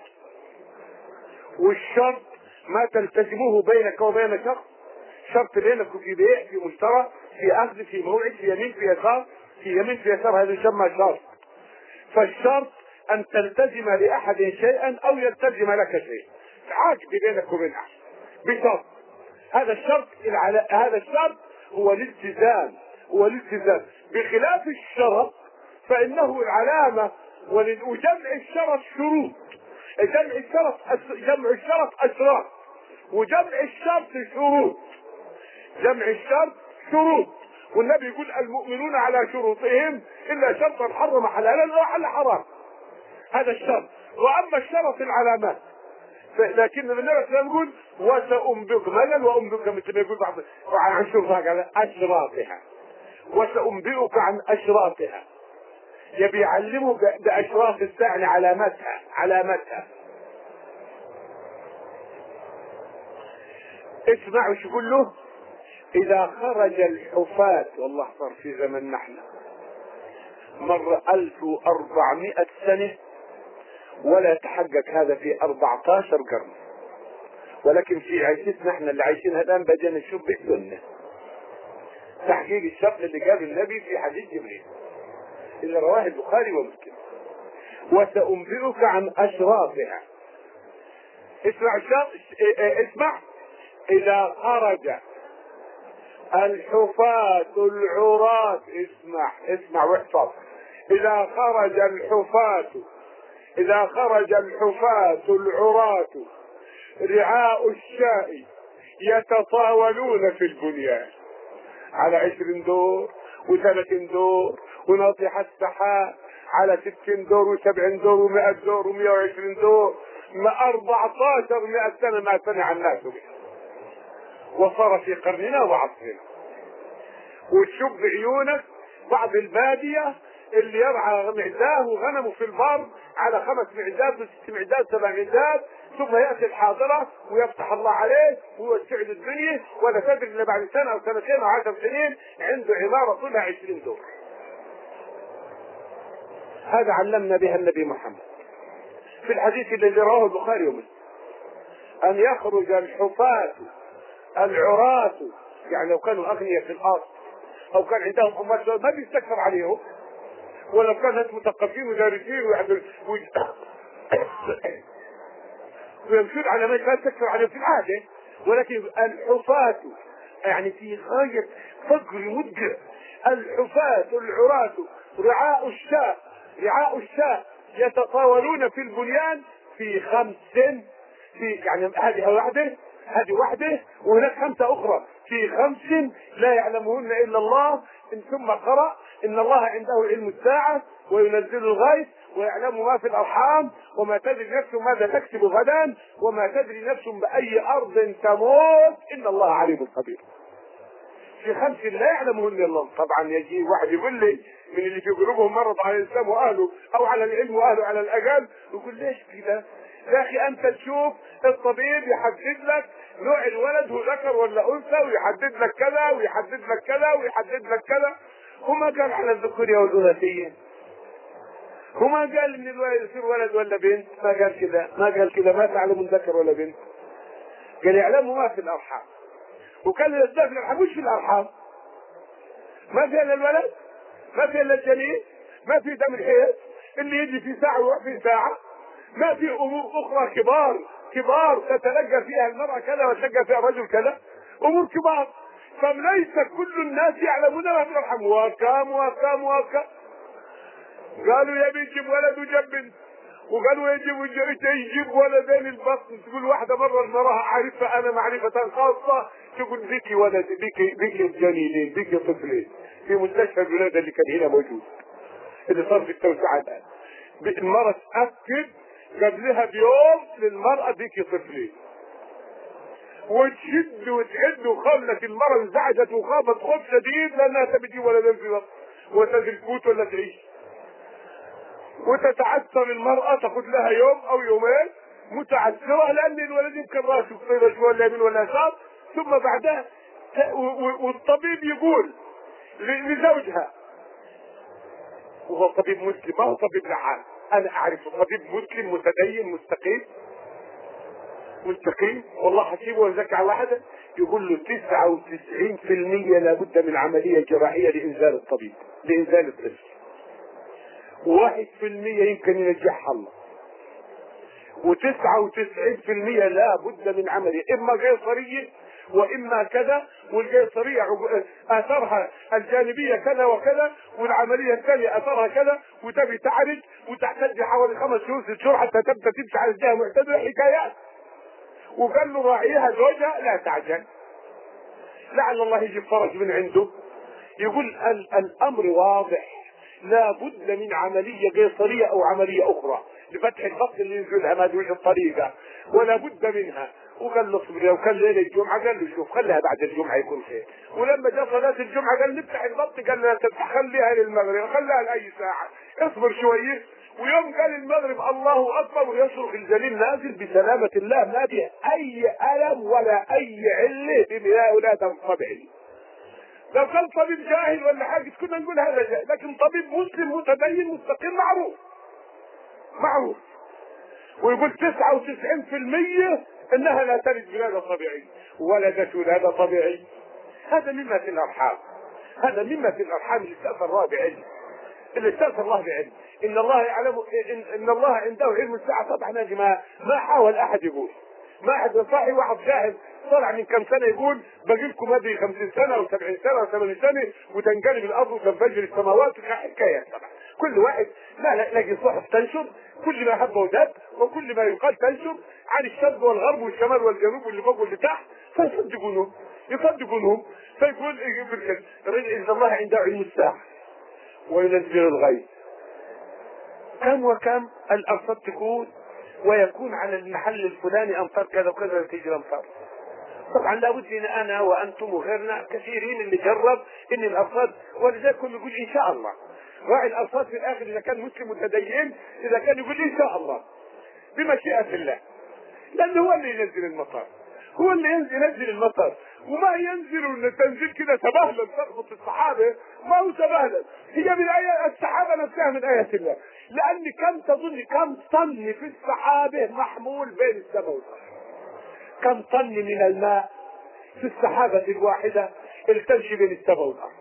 S1: والشرط ما تلتزمه بينك وبين شخص، شرط بينك في بيع في مشترى في أخذ في موعد في يمين في يسار في يمين في يسار، هذا يسمى شرط. فالشرط أن تلتزم لأحد شيئا أو يلتزم لك شيء، عقد بينك وبين أحد بشرط. هذا الشرط العلا... هذا الشرط هو الالتزام هو الالتزام، بخلاف الشرط فانه العلامة. وجمع الشرط شروط، جمع الشرط جمع الشرط اشراط، وجمع الشرط شروط. جمع الشرط شروط، والنبي يقول المؤمنون على شروطهم الا شرطا حرم حلالا او حل حرام، هذا الشرط. واما الشرط العلامات، لكن النبي صلى الله عليه وسلم يقول وسأنبئك مثلا، وأنبئك مثل ما يقول بعض عن شروطها على اشراطها، وسأنبئك عن اشراطها، يبي يعلمه باشراط الساعة، علاماتها علاماتها. اسمعوا شو يقول له: اذا خرج الحفاة، والله صار في زمن نحن مر ألف وأربعمائة سنة ولا تحقق هذا في أربعة عشر قرن، ولكن في عيشتنا احنا اللي عايشينها الان بدنا نشوف بالسنة تحقيق الشرط اللي قال النبي في حديث جبريل اللي رواه البخاري ومسلم. وسأنبئك عن أشراطها. اسمع الشرط، اسمع: إذا خرج الحفاة العراة، اسمع اسمع واحفظ: إذا خرج الحفاة إذا خرج الحفاة العراة رعاء الشاء يتطاولون في البنيان على عشرين دور وثلاثين دور وناطحة السحاب على ستين دور وسبعين دور ومئة دور ومئة وعشرين دور، ما أربعة عشر مئة سنة ما سمع الناس به، وصار في قرننا وعصرنا. وتشوف بعيونك بعض البادية اللي يرعى معداه وغنمه في البر على خمس معدات وست معدات سبع معدات، ثم يأتي الحاضرة ويفتح الله عليه ويوسع له الدنيا، ولا تدري إلا بعد سنة أو سنتين أو عشر سنين عنده عمارة طولها عشرين دور. هذا علمنا بها النبي محمد في الحديث الذي رواه البخاري ومسلم: أن يخرج الحفاة العراة، يعني لو كانوا أغنياء في الأرض أو كان عندهم أموال ما بيستكثر عليهم، ولو كان ناس مثقفين ودارسين ويمشون على ما كان تكثر عليهم في العادة، ولكن الحفاة يعني في غاية فقر مدقع. الحفاة العراة رعاء الشاء رعاء الشاء يتطاولون في البنيان في خمس، في يعني هذه واحدة هذه واحدة وهناك خمسة أخرى، في خمس لا يعلمهن إلا الله. إن ثم قرأ: إن الله عنده علم الساعة وينزل الغيث ويعلم ما في الأرحام وما تدري نفس ماذا تكسب غدا وما تدري نفس بأي أرض تموت إن الله عليم خبير. في خمس لا يعلمهن إلا الله. طبعا يجي واحد يقول لي من اللي في قلوبهم مرض على الإسلام وأهله أو على العلم وأهله على الأقل، يقول ليش كده يا أخي؟ أنت تشوف الطبيب يحدد لك نوع الولد هو ذكر ولا أنثى، ويحدد لك كذا ويحدد لك كذا ويحدد لك كذا. وما قال على الذكورية والأناثية، وما قال ان الولد يصير ولد ولا بنت، ما قال كذا ما قال كذا ما تعلم ذكر ولا بنت، قال يعلموا ما في الأرحام. وكان الأسباب في الأرحام مش في الأرحام، ما في إلا الولد، ما في إلا الجنين، ما في دم الحيض اللي يجي في ساعة ويروح في ساعة، ما في أمور أخرى كبار كبار تتلقى فيها المرأة كذا وتلقى فيها الرجل كذا، أمور كبار. فليس كل الناس يعلمون ما في الأرحام. وكم وكم وكم قالوا يبي يجيب ولد وجاب بنت، وقالوا يجيب يجيب ولدين البطن. تقول واحدة مرة المرأة أعرفها أنا معرفة خاصة، تقول بيكي ولد بيكي بيكي جنينين بيكي طفلين في مستشفى الولادة اللي كان هنا موجود اللي صار في التوسعة الآن. المرأة تأكد قبلها بيوم للمرأة بيكي طفلين، وتشد وتعد، وخلت المرأة انزعجت وخافت خوف شديد لأنها تبي تجيب ولدين في بطن وتدري تموت ولا تعيش. وتتعثر المرأة تاخذ لها يوم او يومين متعثرة لان الولد يمكن راسه قصير شوية ولا يمين ولا يسار، ثم بعدها والطبيب يقول لزوجها، وهو طبيب مسلم ما هو طبيب لعان، انا اعرف طبيب مسلم متدين مستقيم مستقيم والله حسيبه وزكى على واحدة، يقول له تسعة وتسعين في المية لابد من عملية جراحية لإنزال الطبيب لإنزال الطفل، واحد في المية يمكن ينجحها الله، وتسعة وتسعين في المية لا بد من عملية إما قيصرية وإما كذا، والقيصريه اثارها الجانبيه كذا وكذا، والعمليه الثانيه اثارها كذا، وتبي تعرج وتحتاج حوالي خمس شهور ست شهور حتى تبدا تمشي على الجهه معتدله، حكايات. وقال له راعيها زوجها لا تعجل، لعل الله يجيب فرج من عنده. يقول ال الامر واضح، لا بد من عمليه قيصريه او عمليه اخرى لفتح الخط اللي ينزلها ما دوش الطريقه، ولا بد منها. وقال له اصبر، وكان ليله الجمعه قال له شوف خليها بعد الجمعه يكون خير. ولما جاء صلاه الجمعه قال نفتح الخط، قال لا خليها للمغرب، خليها لاي ساعه، اصبر شويه. ويوم قال المغرب الله اكبر ويصرخ الجليل نازل بسلامه الله، ما به اي الم ولا اي عله ببناء ولا دم طبيعي. لو كان طبيب جاهل ولا حاجه كنا نقول هذا جاهل، لكن طبيب مسلم متدين مستقيم معروف معروف. ويقول تسعة وتسعين بالمئة انها لا تلد ولاده طبيعيه، ولدت ولاده طبيعي. هذا مما في الارحام، هذا مما في الارحام اللي استاثر الله بعلم، اللي استاثر الله بعلم. ان الله يعلم إن, ان الله عنده علم الساعه. طبعا يا جماعه ما حاول احد يقول، ما احد صاحي واحد جاهل طلع من كم سنه يقول باقي لكم هذه خمسين سنه او سبعين سنه او ثمانين سنه وتنقلب الارض وتنفجر السماوات، حكايات. طبعا كل واحد لا لا لاقي صحف تنشر كل ما هب ودب، وكل ما يقال تنشر عن الشرق والغرب والشمال والجنوب واللي فوق واللي تحت، فيصدقونهم يصدقونهم. فيقول ان الله عنده علم الساعه وينزل الغيث كم وكم الارصاد تكون ويكون على المحل الفلاني امطار كذا وكذا تجري امطار. طبعا لابد ان انا وانتم وغيرنا كثيرين اللي جرب ان الارصاد، ولذلك كل يقول ان شاء الله. راعي الارصاد في الاخر اذا كان مسلم متدين اذا كان يقول ان شاء الله بمشيئه الله، لانه هو اللي ينزل المطر، هو اللي ينزل المطر. وما ينزل تنزيل كده تبهلل تخبط الصحابه، ما هو تبهلل، هي من آية السحابه نفسها من ايات الله. لان كم تظن كم طن في السحابه محمول بين السماء والارض، كم طن من الماء في السحابه الواحده اللي تمشي بين السماء والارض.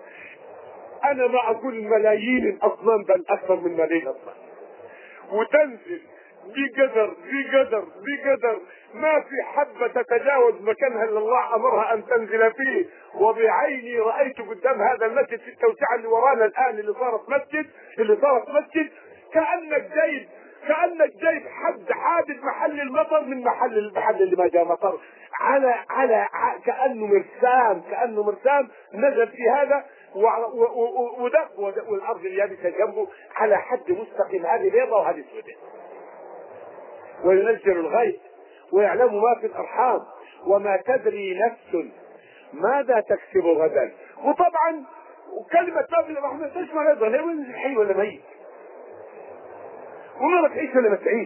S1: انا ما اقول ملايين الاصنام بل اكثر من ملايين اصنام، وتنزل بقدر بقدر بقدر ما في حبة تتجاوز مكانها اللي الله امرها ان تنزل فيه. وبعيني رأيت قدام هذا المسجد في التوسعة اللي ورانا الان اللي صارت مسجد اللي صارت مسجد كأنك جايب كأنك جايب حد حادد محل المطر من محل المحل اللي ما جاء مطر، على على كأنه مرسام كأنه مرسام نزل في هذا ودق والارض اليابسة جنبه على حد مستقيم، هذه بيضة وهذه سوداء. وينزل الغيث ويعلم ما في الارحام وما تدري نفس ماذا تكسب غدا. وطبعا وكلمة ما في الرحمة تشمل ايضا لا ينزل حي ولا ميت، وما تعيش ولا ما تعيش،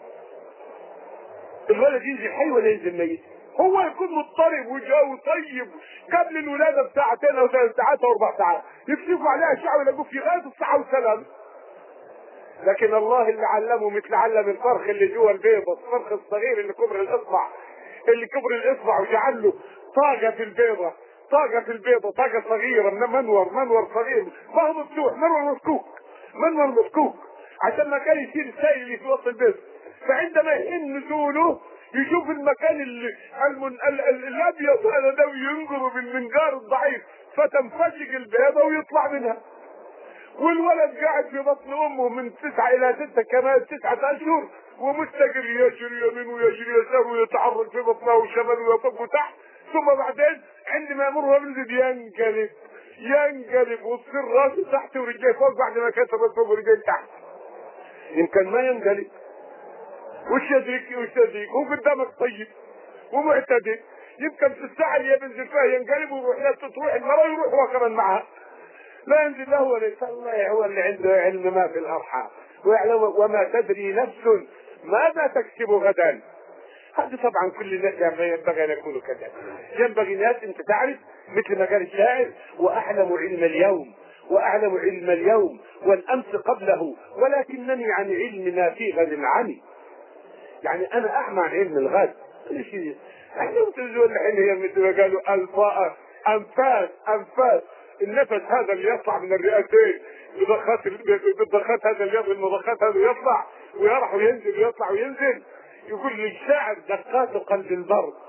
S1: الولد ينزل حي ولا ينزل ميت، هو يكون مضطرب وجو طيب قبل الولاده بساعتين او ثلاث ساعات او اربع ساعات يكشفوا عليها اشعه ويلاقوه في غايه الصحه والسلام. لكن الله اللي علمه مثل علم الفرخ اللي جوا البيضه، الفرخ الصغير اللي كبر الاصبع اللي كبر الاصبع وجعل له طاقه في البيضه، طاقه في البيضه طاقه صغيره من منور منور صغير ما هو مفتوح، منور مفكوك منور مفكوك عشان ما كان يصير السائل اللي في وسط البيض. فعندما يحين نزوله يشوف المكان اللي المن... ال... ال... الابيض هذا ده وينقره بالمنقار الضعيف فتنفجر البيضه ويطلع منها. والولد قاعد في بطن امه من تسعة الى ستة كمان تسعة اشهر ومستقر يجري يمين ويجري يسار ويتحرك في بطنه وشمال وفوق وتحت، ثم بعدين عندما يمر ينزل ينقلب ينقلب وتصير راسه تحت ورجليه فوق بعد ما كسرت فوق ورجليه تحت. يمكن ما ينقلب، وش يدريك وش يدريك هو قدامك طيب ومعتدل، يمكن في الساعه اللي ينزل فيها ينقلب ويروح لا تروح المراه يروح هو كمان معها، لا ينزل له ولا الله هو اللي عنده علم ما في الارحام ويعلم وما تدري نفس ماذا تكسب غدا. هذا طبعا كل الناس ينبغي ان يكونوا كذلك، ينبغي الناس انت تعرف مثل ما قال الشاعر واعلم علم اليوم واعلم علم اليوم والامس قبله ولكنني عن علم ما في غد عني. يعني انا اعمى عن علم الغد. ليش احنا متزول الحين هي مثل ما قالوا الفاء انفاس انفاس النفس هذا اللي يطلع من الرئتين بضخات بالضخات هذا اللي يطلع المضخات هذا يطلع ويروح وينزل ويطلع وينزل. يقول لي الشاعر دقات قلب البر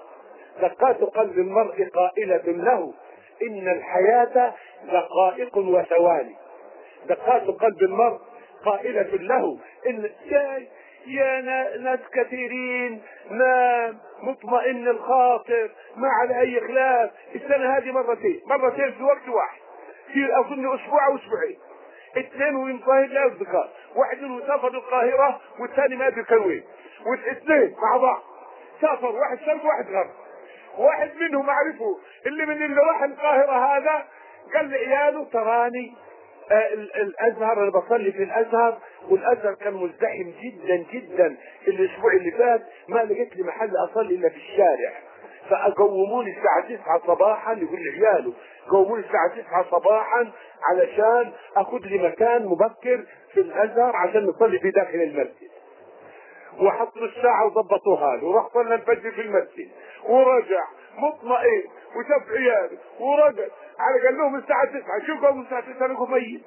S1: دقات قلب المرء قائلة له إن الحياة دقائق وثواني. دقات قلب المرء قائلة له إن يا يا ناس كثيرين ما مطمئن الخاطر، ما على أي خلاف. السنة هذه مرتين مرتين في وقت واحد، في أظن أسبوع أو أسبوعين، اثنين وينفهم لا أصدقاء، واحد منهم سافر القاهرة والثاني ما أدري كان وين، والاثنين مع بعض سافر، واحد شرق واحد غرب. واحد منهم أعرفه اللي من اللي راح القاهرة هذا قال لعياله تراني آه الازهر، انا بصلي في الازهر والازهر كان مزدحم جدا جدا الاسبوع اللي فات، ما لقيت لي محل اصلي الا في الشارع، فقوموني الساعه تسعة صباحا، يقول لعياله قوموني الساعه تسعة صباحا علشان اخذ لي مكان مبكر في الازهر عشان نصلي في داخل المسجد. وحطوا الساعه وضبطوها له، وراح صلى الفجر في المسجد ورجع مطمئن وشاف عياله ورجع على قال لهم الساعة تسعة، شوف قوم الساعة تسعة لقوا ميت،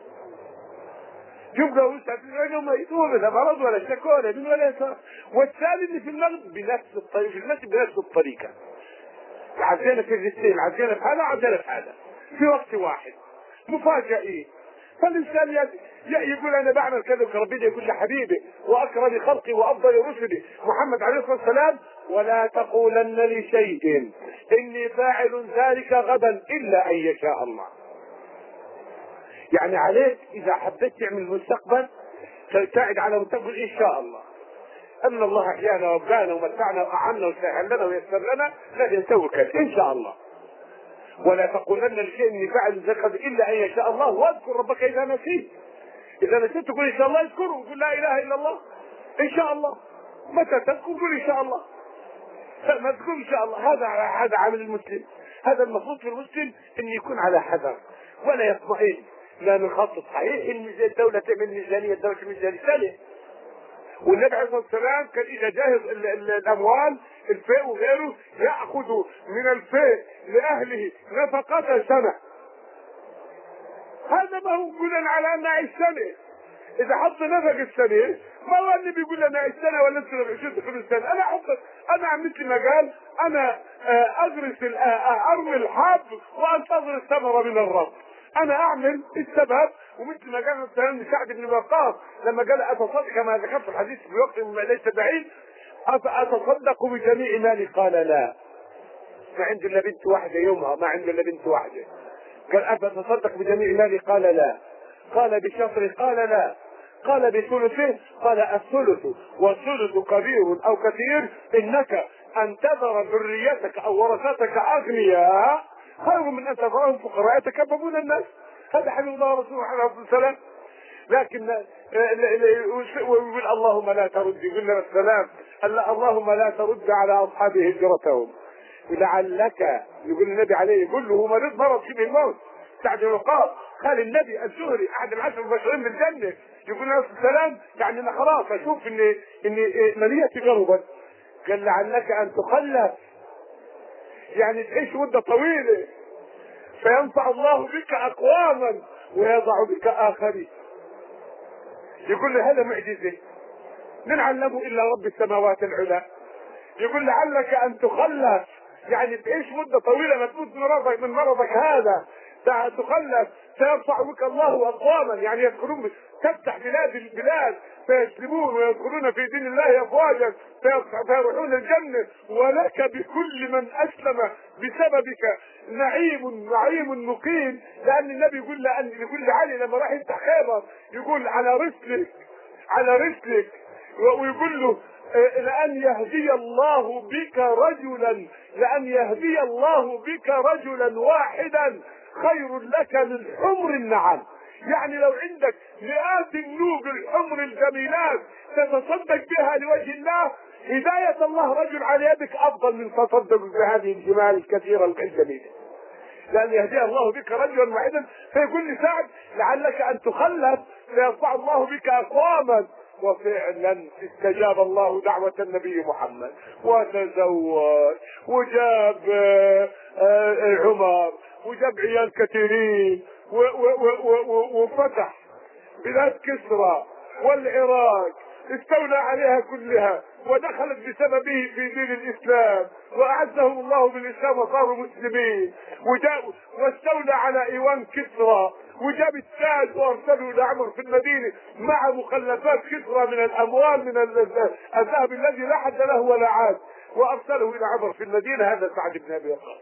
S1: شوف قوم الساعة تسعة لقوا ميت، هو لا مرض ولا شكوى من ولا يسار. والثاني اللي في المغرب بنفس الطريقة، في المسجد بنفس الطريقة، عزينا في الرسالة، عزينا في هذا عزينا في هذا في وقت واحد. مفاجأة ايه؟ فالإنسان يقول أنا بعمل كذا، ربنا يقول لحبيبي وأكرم خلقي وأفضل رسلي محمد عليه الصلاة والسلام ولا تقولن لشيء إني فاعل ذلك غدا إلا أن يشاء الله. يعني عليك إذا حبيت تعمل المستقبل تبتعد على مستقبل إن شاء الله، أن الله أحيانا وابقانا ومتعنا وأعنا وسهل لنا ويسر لنا لن يسوي كذا إن شاء الله. ولا تقولن لشيء إني فاعل ذلك إلا أن يشاء الله، واذكر ربك إذا نسيت. إذا نسيت تقول إن شاء الله، اذكره وقول لا إله إلا الله إن شاء الله. متى تذكر قول إن شاء الله، ما تقول إن شاء الله. هذا هذا عامل المسلم، هذا المفروض في المسلم أن يكون على حذر ولا يطمئن لا من خط صحيح. الميزانية الدولة تعمل ميزانية، الدولة تعمل ميزانية سنة، والنبي عليه الصلاة والسلام كان إذا جاهز الأموال الفيء وغيره يأخذ من الفيء لأهله نفقة سنة. هذا ما هو يقول على أن نعيش سنة، إذا حط نفق السنة ما هو النبي يقول لنا نعيش سنة ولا السنة بعشرين خمس سنة. أنا أحط أنا مثل ما قال أنا أغرس أرمي الحب وأنتظر الثمرة من الرب. أنا أعمل السبب، ومثل ما قال مثلا سعد بن وقاص لما قال أتصدق كما ذكرت في الحديث بوقت ليس بعيد، أتصدق بجميع مالي؟ قال لا، ما عنده إلا بنت واحدة يومها، ما عنده إلا بنت واحدة. قال أتصدق بجميع مالي؟ قال لا. قال بشطر؟ قال لا. قال بثلثه؟ قال الثلث والثلث كبير أو كثير، إنك أن تذر ذريتك أو ورثتك أغنياء خير من أن تذرهم فقراء يتكببون الناس. هذا حبيب الله رسوله عليه الصلاة والسلام. لكن ويقول اللهم لا ترد، يقول لنا السلام اللهم لا ترد على أصحابه هجرتهم لعلك، يقول النبي عليه يقول له مريض مرض شبه الموت سعد بن وقاص، قال النبي الزهري احد العشر المبشرين بالجنه، يقول له السلام يعني انا خلاص اشوف ان ان منيتي قربت. قال لعلك ان تخلف، يعني تعيش مده طويله فينفع الله بك اقواما ويضع بك اخرين. يقول له هذا معجزه من علمه الا رب السماوات العلى. يقول لعلك ان تخلف، يعني تعيش مده طويله ما تموت من مرضك من مرضك هذا، تخلف سيرفع بك الله اقواما، يعني يدخلون تفتح بلاد البلاد فيسلمون ويدخلون في دين الله افواجا فيروحون الجنه، ولك بكل من اسلم بسببك نعيم نعيم مقيم. لان النبي يقول لأن يقول لعلي لما راح يفتح خيبر يقول على رسلك على رسلك، ويقول له لأن يهدي الله بك رجلا لأن يهدي الله بك رجلا واحدا خير لك من حمر النعم. يعني لو عندك مئات النوب الحمر الجميلات تتصدق بها لوجه الله، هداية الله رجل على يدك أفضل من تصدق بهذه الجمال الكثيرة الجميلة. لأن يهدي الله بك رجلا واحدا، فيقول لي سعد لعلك أن تخلف فيرفع الله بك أقواما. وفعلا استجاب الله دعوة النبي محمد وتزوج وجاب عمر وجاب عيال كثيرين وفتح بلاد كسرى والعراق استولى عليها كلها ودخلت بسببه في دين الاسلام واعزهم الله بالاسلام وصاروا مسلمين، وجاء واستولى على ايوان كسرى، وجاب التاج وارسله الى عمر في المدينه مع مخلفات كسرى من الاموال من الذهب الذي لا حد له ولا عاد، وارسله الى عمر في المدينه. هذا سعد بن ابي وقاص.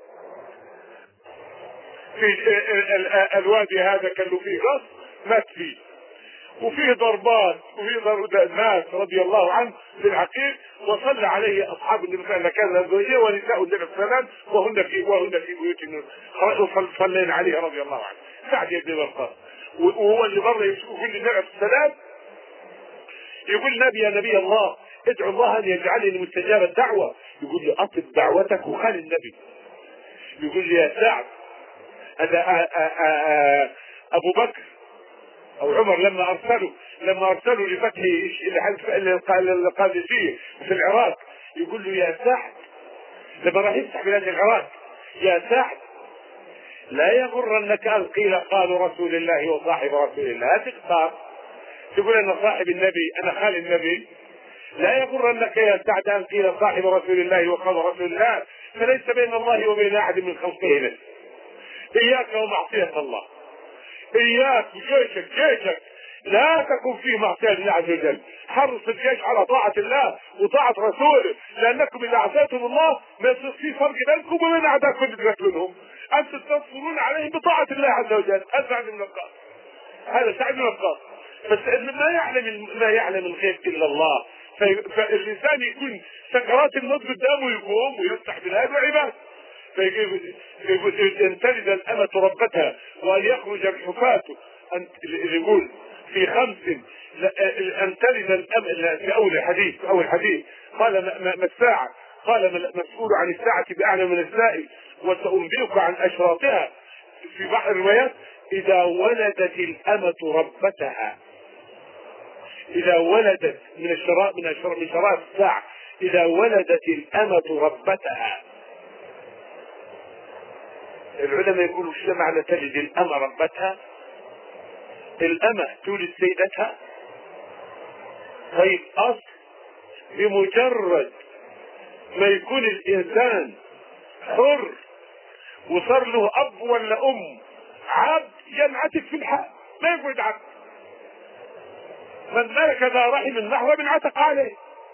S1: في الوادي هذا كان له فيه قصر مات فيه، وفيه ضربات وفيه ضربات ناس رضي الله عنه للعقيق، وصلى عليه اصحاب النبي صلى الله عليه وسلم زوجيه ونساء النبي صلى الله عليه وسلم وهن في وهن في بيوت النبي صلينا عليه رضي الله عنه. سعد بن وقاص وهو اللي بره يقول للنبي عليه السلام، يقول النبي يا نبي الله ادعو الله ان يجعلني مستجاب الدعوه. يقول لي اطلب دعوتك وخال النبي. يقول لي يا سعد هذا ابو بكر او عمر لما ارسلوا لما ارسلوا لفتح القادسيه في العراق، يقول له يا سعد لما راح يفتح بلاد العراق، يا سعد لا يغرنك ان قيل قالوا رسول الله وصاحب رسول الله. تختار تقول انا صاحب النبي انا خال النبي، لا يغرنك يا سعد ان قيل صاحب رسول الله وقال رسول الله، فليس بين الله وبين احد من خلقه نفس. اياك ومعصيه الله، اياك وجيشك جيشك لا تكن فيه معصيه لله عز وجل. حرص الجيش على طاعه الله وطاعه رسوله، لانكم اذا عصيتم الله ما يصير في فرق بينكم وبين اعدائكم اللي تقتلونهم، انتم تنصرون عليهم بطاعه الله عز وجل. سعد بن وقاص هذا سعد بن وقاص، بس ما يعلم ما يعلم الغيب الا الله. فالانسان يكون سكرات الموت قدامه يقوم ويفتح بلاد وعباد، ان تلد الأمة ربتها وان يخرج الحفاة. يقول في خمس ان تلد الأمة في اول الحديث في اول الحديث قال ما الساعة؟ قال مسؤول عن الساعة بأعلم من السائل وسأنبئك عن أشراطها. في بعض الروايات إذا ولدت الأمة ربتها، إذا ولدت من الشراء من الشراء من شراء الساعة إذا ولدت الأمة ربتها. العلماء يقولوا شو معنى تلد الأمة ربتها؟ الأمة تولد سيدتها. طيب أصل بمجرد ما يكون الإنسان حر وصار له أب ولا أم عبد ينعتق في الحال ما يقعد عبد، من ملك ذا رحم محرم عتق عليه.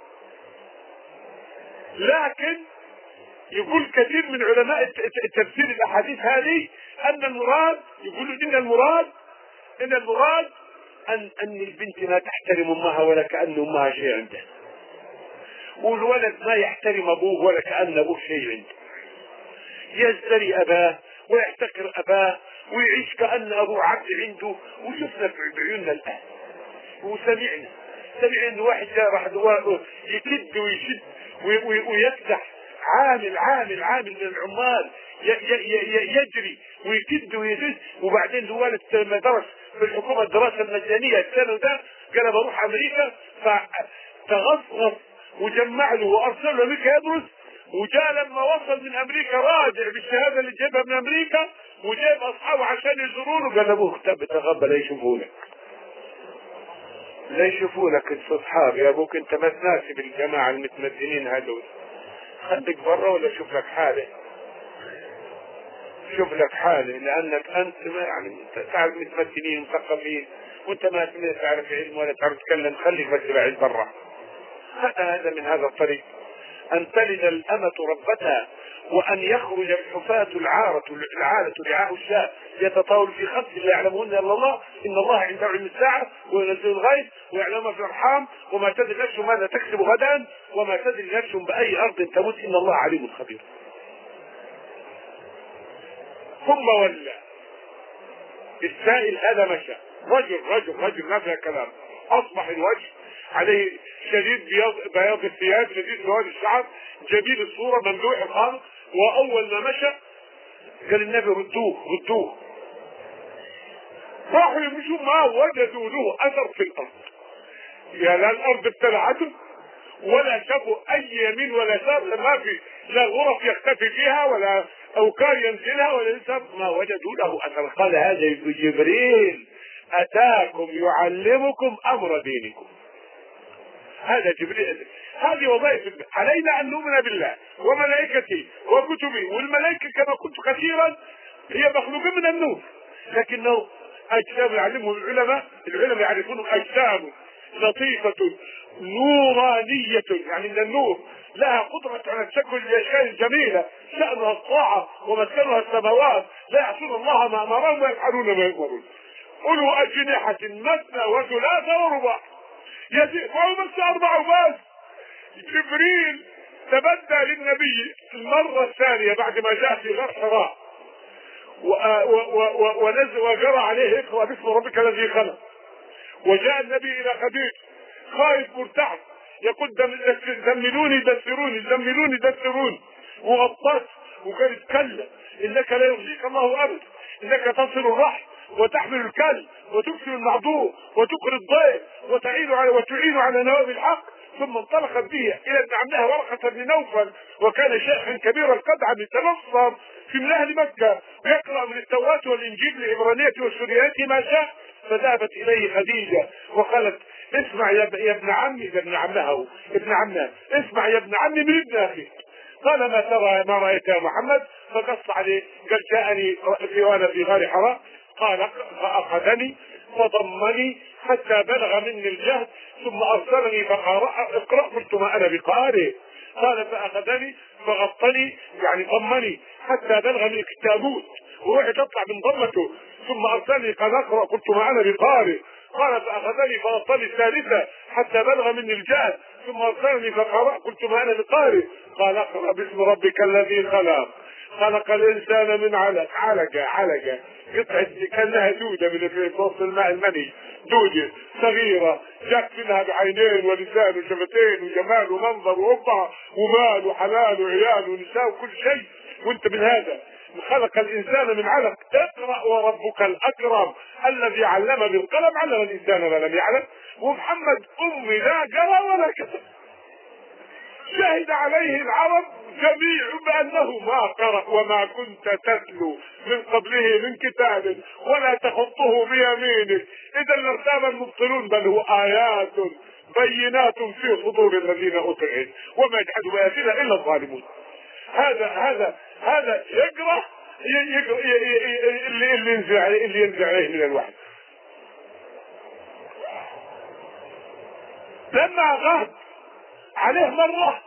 S1: لكن يقول كثير من علماء التفسير الاحاديث هذه ان المراد يقولوا ان المراد ان المراد ان ان البنت ما تحترم امها ولا كأن امها شيء عندها، والولد ما يحترم ابوه ولا كأن ابوه شيء عنده، يزدري اباه ويحتقر اباه ويعيش كأن ابوه عبد عنده. وشفنا بعيوننا الان وسمعنا سمعنا ان واحد جاء راح يكد ويشد ويفتح عامل عامل عامل من العمال يجري ويكد ويزيد، وبعدين الوالد لما درس في الحكومه الدراسه المجانيه السنه ده قال بروح امريكا، فتغصص وجمع له وارسل له امريكا يدرس، وجاء لما وصل من امريكا راجع بالشهاده اللي جابها من امريكا وجايب اصحابه عشان يزورونه، قال ابوه اختب تغبى لا يشوفونك لا يشوفونك انت اصحاب يا ابوك، انت ما تناسب الجماعه المتمدنين هذول، خليك برا ولا شوف لك حاله شوف لك حاله، لانك انت ما يعني تعرف متمدنين مثقفين وانت ما تعرف علم ولا تعرف تتكلم، خليك بس بعيد برا. هذا هذا من هذا الطريق ان تلد الامة ربتها وان يخرج الحفاة العارة العالة رعاء الشاة يتطاول في خمس لا يعلمهن الا الله، ان الله عنده علم الساعة وينزل الغيث ويعلم ما في الارحام وما تدري نفس ماذا تكسب غدا وما تدري نفس باي ارض تموت ان الله عليم خبير. ثم ولى السائل هذا مشى رجل رجل رجل ما فيها كلام، اصبح الوجه عليه شديد بياض بياض الثياب شديد سواد الشعر جميل الصورة مملوح الخلق، واول ما مشى قال النبي ردوه ردوه، راحوا يمشوا ما وجدوا له اثر في الارض، يا لا الارض ابتلعته ولا شافوا اي يمين ولا يسار، ما في لا غرف يختفي فيها ولا اوكار ينزلها ولا ينسب، ما وجدوا له اثر. قال هذا جبريل اتاكم يعلمكم امر دينكم. هذا جبريل. هذه وظائف. علينا ان نؤمن بالله وملائكته وكتبه، والملائكه كما قلت كثيرا هي مخلوقه من النور، لكنه اجسام يعلمهم العلماء، العلماء يعرفون اجسام لطيفه نورانيه، يعني من النور، لها قدره على تشكل الاشياء الجميله، شانها الطاعه ومسكنها السماوات، لا يعصون الله ما امرهم ويفعلون ما يؤمرون. اولو اجنحه مثنى وثلاث ورباع يزيد، وهو بس اربع وبس. جبريل تبدى للنبي المره الثانيه بعد ما جاء في غار حراء ونزل وجرى عليه اقرأ باسم ربك الذي خلق، وجاء النبي الى خديجه خائف مرتعب يقول دملوني دثروني دملوني دثروني، وغطت وكان يتكلم انك لا يخزيك الله ابدا، انك تصل الرحم وتحمل الكلب وتكسر المعذور وتقري الضيف وتعين على وتعين على نوائب الحق. ثم انطلقت به الى ابن عمها ورقه بن نوفل، وكان شيخا كبير القدعه يتنصر في من اهل مكه ويقرا من التوراه والانجيل العبرانيه والسريانيه ما شاء. فذهبت اليه خديجه وقالت اسمع يا ابن عمي، يا ابن عمها ابن عمها، اسمع يا ابن عمي من ابن اخي. قال ما ترى ما رايت يا محمد؟ فقص عليه قال جاءني في وانا في غار حراء، قال فاخذني فضمني حتى بلغ مني الجهد ثم ارسلني فقرأ اقرأ قلت ما انا بقارئ. قال فاخذني فغطني يعني ضمني حتى بلغ من التابوت وروحي تطلع من ضمته، ثم ارسلني قال اقرأ قلت ما انا بقارئ. قال فاخذني فغطني الثالثة حتى بلغ مني الجهد ثم ارسلني فقرأ قلت ما انا بقارئ. قال اقرأ باسم ربك الذي خلق خلق الانسان من علق علقة علقة قطعة كانها دودة من وسط الماء المني، دودة صغيرة جت منها بعينين ولسان وشفتين وجمال ومنظر وقع ومال وحلال وعيال ونساء وكل شيء، وانت من هذا خلق الانسان من علق. اقرأ وربك الاكرم الذي علم بالقلم علم الانسان ما لم يعلم. ومحمد امي لا جرى ولا كتب، شهد عليه العرب جميع بأنه ما قرأ وما كنت تتلو من قبله من كتاب ولا تخطه بيمينك إذا لارتاب المبطلون، بل هو آيات بينات في صدور الذين أوتوا العلم وما يجحد بآياتنا إلا الظالمون. هذا هذا هذا يقرأ يقرأ اللي اللي ينزل عليه اللي ينزل عليه من الوحي. لما غاب عليه مرة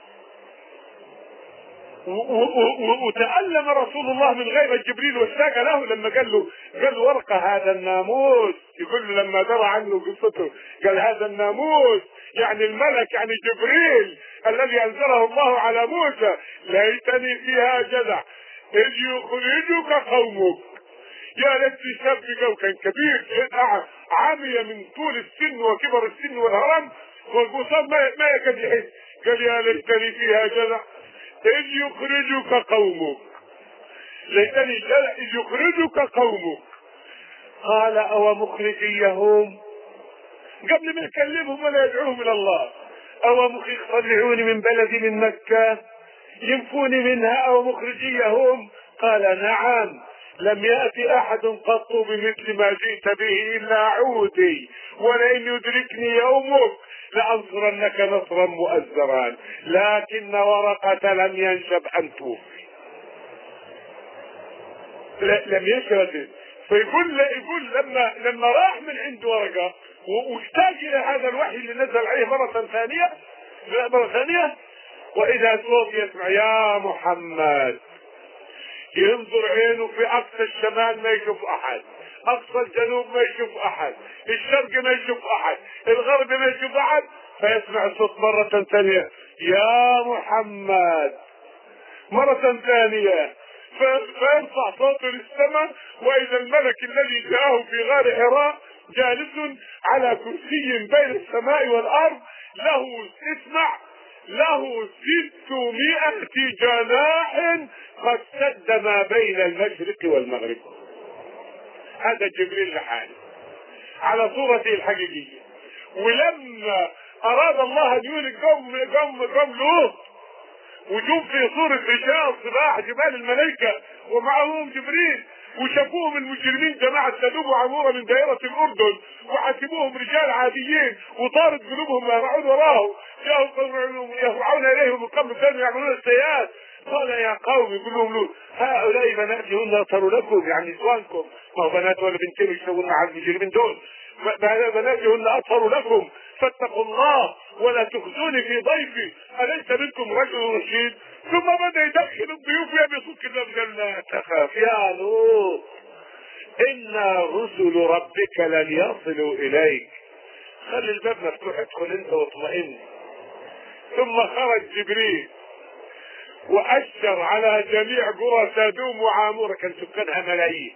S1: وتألم رسول الله من غير جبريل واشتاق له لما قال له قال له ورقة هذا الناموس، يقول له لما درى عنه قصته قال هذا الناموس يعني الملك يعني جبريل الذي أنزله الله على موسى، ليتني فيها جزع إذ يخرجك قومك. يا ليت شاب كان كبير عامية من طول السن وكبر السن والهرم والبصام ما يكاد يحس، قال يا ليتني فيها جزع إذ يخرجك قومك، ليتني جزع إذ يخرجك قومك. قال أو مخرجيهم قبل ما يكلمهم ولا يدعوهم إلى الله، أو مخرجوني من بلدي من مكة ينفوني منها أو مخرجيهم؟ قال نعم لم يأتي أحد قط بمثل ما جئت به إلا عودي، ولئن يدركني يومك لأنصرنك نصرا مؤزرا، لكن ورقة لم ينشب أن توفي. لم ينشب. فيقول يقول لما لما راح من عند ورقة واحتاج إلى هذا الوحي اللي نزل عليه مرة ثانية مرة ثانية وإذا صوت يسمع يا محمد، ينظر عينه في أقصى الشمال ما يشوف أحد، أقصى الجنوب ما يشوف أحد، الشرق ما يشوف أحد، الغرب ما يشوف أحد، فيسمع الصوت مرة ثانية يا محمد مرة ثانية، فيرفع صوته للسماء وإذا الملك الذي جاءه في غار حراء جالس على كرسي بين السماء والأرض له اسمع له ستمائة جناح قد سد ما بين المشرق والمغرب. هذا جبريل لحاله على صورته الحقيقية. ولما أراد الله أن يهلك قوم قوم قوم لوط وجوب في صورة رجال صباح جبال الملائكة ومعهم جبريل، وشافوهم المجرمين جماعة سدوم وعمورة من دائرة الأردن وحسبوهم رجال عاديين وطارت قلوبهم يهرعون وراهم، جاءوا يهرعون إليهم من قبل كانوا يعملون السيئات. قال يا قوم، يقول لهم لوط هؤلاء بناتهن أطهر لكم، يعني نسوانكم، ما هو بنات ولا بنتين يشتغلون مع المجرمين دول، بناتهن أطهر لكم فاتقوا الله ولا تخزوني في ضيفي أليس منكم رجل رشيد. ثم بدأ يدخل الضيوف يبصوا كده قال لا تخاف يا لوط إن رسل ربك لن يصلوا إليك، خلي الباب مفتوح، ادخل انت واطمئن. ثم خرج جبريل وأشر على جميع قرى سادوم وعامورة، كان سكانها ملايين،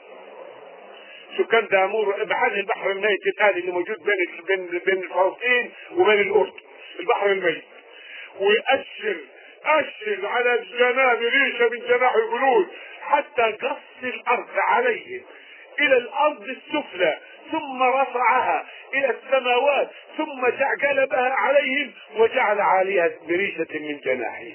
S1: سكان دامور بحر البحر الميت الآلي اللي موجود بين بين بين فلسطين وبين الأردن، البحر الميت. ويأشر أشر على جناب ريشة من جناح الجنود حتى قص الأرض عليهم إلى الأرض السفلى، ثم رفعها إلى السماوات، ثم جعلبها عليهم وجعل عليها بريشة من جناحه.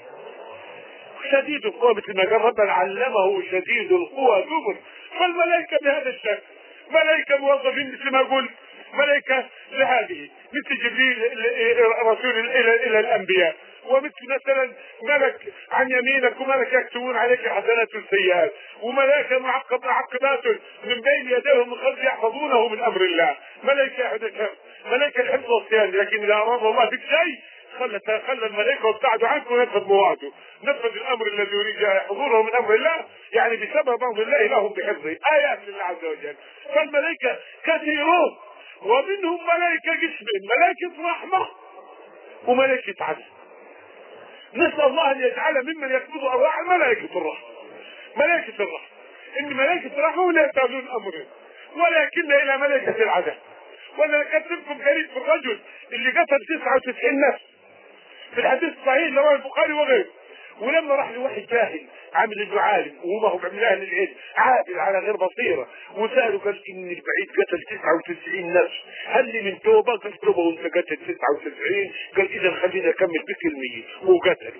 S1: شديد القوى مثل ما قال ربنا علمه شديد القوى ذكر. فالملائكة بهذا الشكل، ملائكة موظفين مثل ما قلت، ملائكة لهذه مثل جبريل رسول الى الى الانبياء، ومثل مثلا ملك عن يمينك وملك يكتبون عليك حسنات والسيئات، وملائكة معقب معقبات من بين يديهم من خلف يحفظونه من امر الله، ملائكة حدث ملائكة الحفظ والصيانة. لكن اذا اراد الله بك شيء خلى خلى الملائكة وابتعدوا عنك ونفذ مواعده، نفذ الامر الذي يريد يحضره من امر الله، يعني بسبب امر الله لهم بحفظه، ايات لله عز وجل. فالملائكة كثيرون، ومنهم ملائكة جسمين، ملائكة رحمة وملائكة عدل. نسأل الله ان يجعل ممن يقبض ارواح ملائكة الرحمة. ملائكة الرحمة ان ملائكة الرحمة لا يتعلون امرهم، ولكن الى ملائكة العدل. وانا كتبكم قريب في الرجل اللي قتل تسعة وتسعين نفس في الحديث الصحيح اللي رواه البخاري وغيره، ولما راح لواحد جاهل عامل انه عالم وما هو من اهل العلم عادل على غير بصيره وساله قال ان البعيد قتل تسعة وتسعين نفس، هل لي من توبه؟ قال توبه وانت قتل تسعة وتسعين؟ قال اذا خلينا نكمل بك المية. وقتلوا.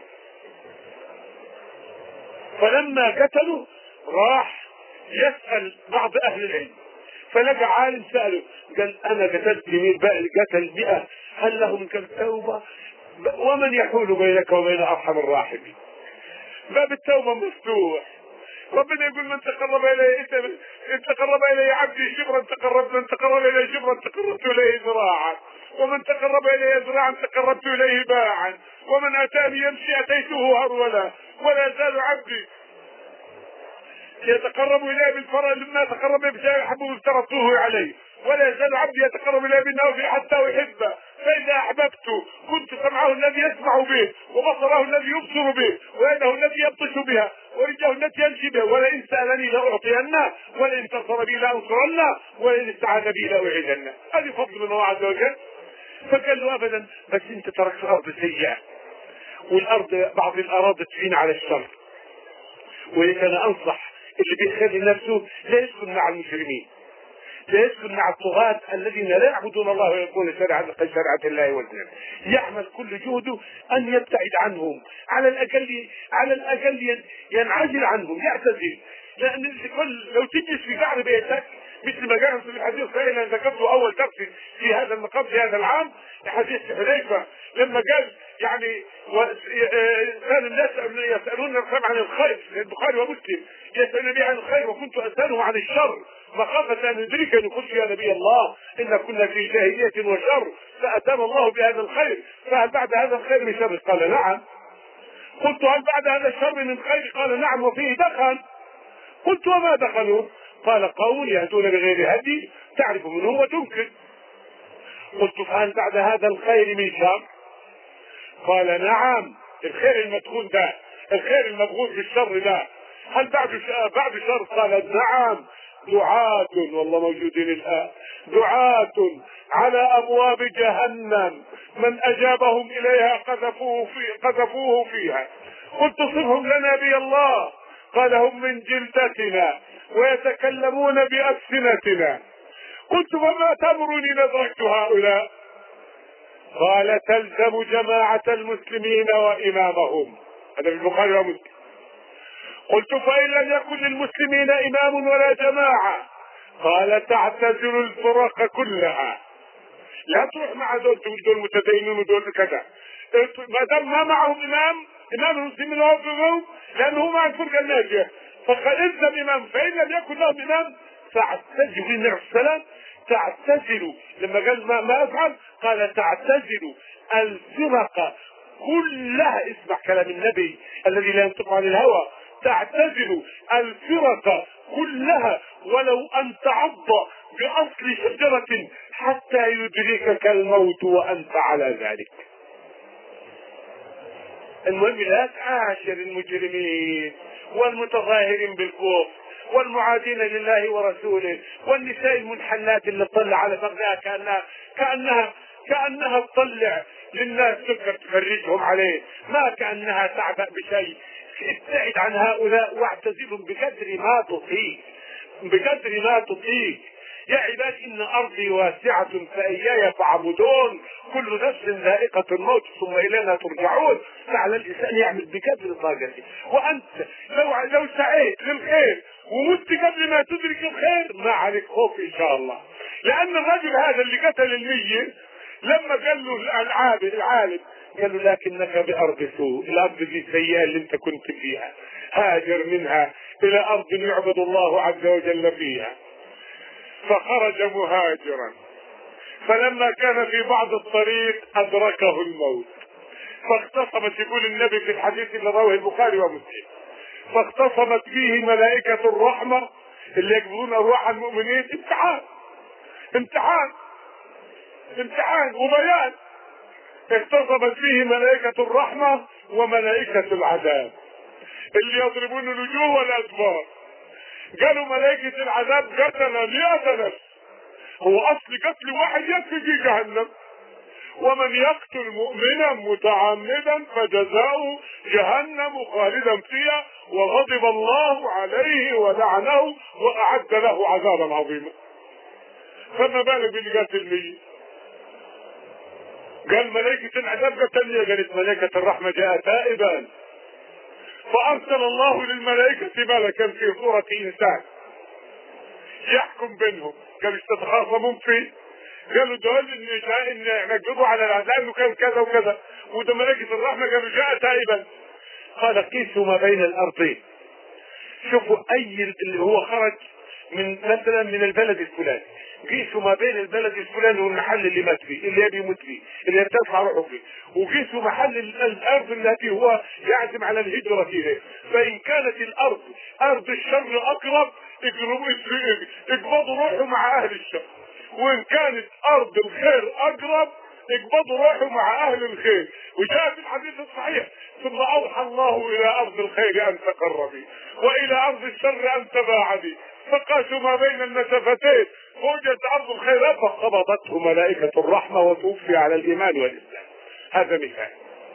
S1: فلما قتلوا راح يسال بعض اهل العلم، فلقى عالم ساله قال انا قتلت مين قتل مئة، هل له من توبه؟ ومن يحول بينك وبين ارحم الراحمين؟ باب التوبه مفتوح. ربنا يقول من تقرب الي ان تقرب الي عبدي شبرا تقربت، من تقرب الي شبرا تقربت اليه ذراعا، ومن تقرب الي ذراعا تقربت اليه باعا، ومن اتاني يمشي اتيته هرولا، ولا يزال عبدي يتقرب الي بالفرج لما تقرب بشيء احبه افترضته عليه، ولا يزال عبدي يتقرب الي بالنوافل حتى احبه، فاذا احببته كنت سمعه الذي يسمع به، وبصره الذي يبصر به، ويده التي يبطش بها، ورجله التي يمشي بها، ولئن سالني لاعطينه، ولئن انتصر بي لانصرنه، ولئن استعاذ بي لاعيذنه. هذه فضل من الله عز وجل. فقال له ابدا، بس انت تركت الارض سيئه، والارض بعض الاراضي تعين على الشر، ولكن انا انصح اللي بيخلي نفسه لا يسكن مع المجرمين، لا يسكن مع الطغاة الذين لا يعبدون الله ويقولون شريعة شريعة الله والدين، يعمل كل جهده ان يبتعد عنهم، على الاقل على الاقل ينعزل عنهم، يعتزل. لان كل لو تجلس في قعر بيتك مثل ما قال في الحديث الصحيح اللي ذكرته اول درس في هذا المقام في هذا العام، حديث حذيفه لما قال يعني كان الناس يسالون الرسول عن الخير، البخاري ومسلم يسالون به عن الخير وكنت اساله عن الشر مخافه ان ادركني، قلت يا نبي الله ان كنا في جاهليه وشر فاتانا الله بهذا الخير، فهل بعد هذا الخير من شر؟ قال نعم. قلت هل بعد هذا الشر من خير؟ قال نعم وفيه دخل. قلت وما دخلوا؟ قال قوم يهدون بغير هدي تعرف منه وتنكر. قلت فهل بعد هذا الخير من شر؟ قال نعم. الخير المدخول ده، الخير المبغوث بالشر ده، هل بعد بعد شر؟ قال نعم. دعاة، والله موجودين الآن، دعاة على أبواب جهنم من أجابهم إليها قذفوه في قذفوه فيها. قلت صفهم لنا بي الله. قال هم من جلدتنا ويتكلمون بألسنتنا. قلت وما تأمرني ندركت هؤلاء؟ قال تلزم جماعة المسلمين وإمامهم. هذا في البخاري ومسلم. قلت فإن لم يكن للمسلمين إمام ولا جماعة؟ قال تعتزل الفرق كلها، لا تروح مع دول تقول دول متدينين ودول كذا، ما دام ما معهم إمام، إمام المسلمين وقفهم لأنه مع الفرقة الناجية، فقد الزم إمام، فإن لم يكن لهم إمام فاعتزلوا. النبي عليه السلام تعتزلوا لما قال ما, ما أفعل، قال تعتزلوا الفرق كلها. اسمع كلام النبي الذي لا ينطق عن الهوى، تعتزل الفرق كلها ولو ان تعض باصل شجرة حتى يدركك الموت وانت على ذلك. المهم لا تعاشر المجرمين والمتظاهرين بالكفر والمعادين لله ورسوله والنساء المنحلات اللي تطلع على فخذها كانها كانها كانها تطلع للناس سكر تفرجهم عليه، ما كانها تعبأ بشيء. ابتعد عن هؤلاء واعتزلهم بقدر ما تطيق، بقدر ما تطيق. يا عباد إن أرضي واسعة فإياي فاعبدون، كل نفس ذائقة الموت ثم إلينا ترجعون. فعلى الإنسان يعمل بقدر طاقته. وأنت لو لو سعيت للخير ومت قبل ما تدرك الخير ما عليك خوف إن شاء الله. لأن الرجل هذا اللي قتل الميت لما قال له العابد العالم قال له لكنك بأرض سوء، الأرض دي السيئة اللي أنت كنت فيها، هاجر منها إلى أرض يعبد الله عز وجل فيها. فخرج مهاجرا، فلما كان في بعض الطريق أدركه الموت، فاختصمت، يقول النبي في الحديث اللي رواه البخاري ومسلم، فاختصمت فيه ملائكة الرحمة اللي يقبلون أرواح المؤمنين. امتحان امتحان امتحان وبيان. اختصمت فيه ملائكة الرحمة وملائكة العذاب اللي يضربون الوجوه والأدبار. قالوا ملائكة العذاب قتل مئة نفس، هو أصل قتل واحد يكفي في جهنم، ومن يقتل مؤمنا متعمدا فجزاؤه جهنم خالدا فيها وغضب الله عليه ولعنه وأعد له عذابا عظيما. فما بالك باللي قتل ميت؟ قال ملائكة العذاب قتلني، قالت ملائكة الرحمة جاء تائبا، فأرسل الله للملائكة ملكا في صورة إنسان يحكم بينهم. قالوا تتخاصمون فيه؟ قالوا دول ان جاء ان نقبضوا على العذاب لانه كان كذا وكذا، وده ملائكة الرحمة قالوا جاء تائبا. قال قيسوا ما بين الارضين، شوفوا اي اللي هو خرج من مثلا من البلد الفلاني، قيسوا ما بين البلد الفلاني والمحل اللي مات فيه اللي يبي يموت فيه اللي يرتفع روحه فيه، وقيسوا محل الارض التي هو يعزم على الهجرة فيها. فان كانت الارض ارض الشر اقرب اقبضوا روحه مع اهل الشر، وان كانت ارض الخير اقرب اقبضوا روحه مع اهل الخير. وجاء في الحديث الصحيح ثم اوحى الله الى ارض الخير ان تقربي والى ارض الشر ان تباعدي، فقاسوا ما بين المسافتين فوجدت ارض الخير فقبضته ملائكة الرحمة وتوفي على الايمان والاسلام. هذا مثال.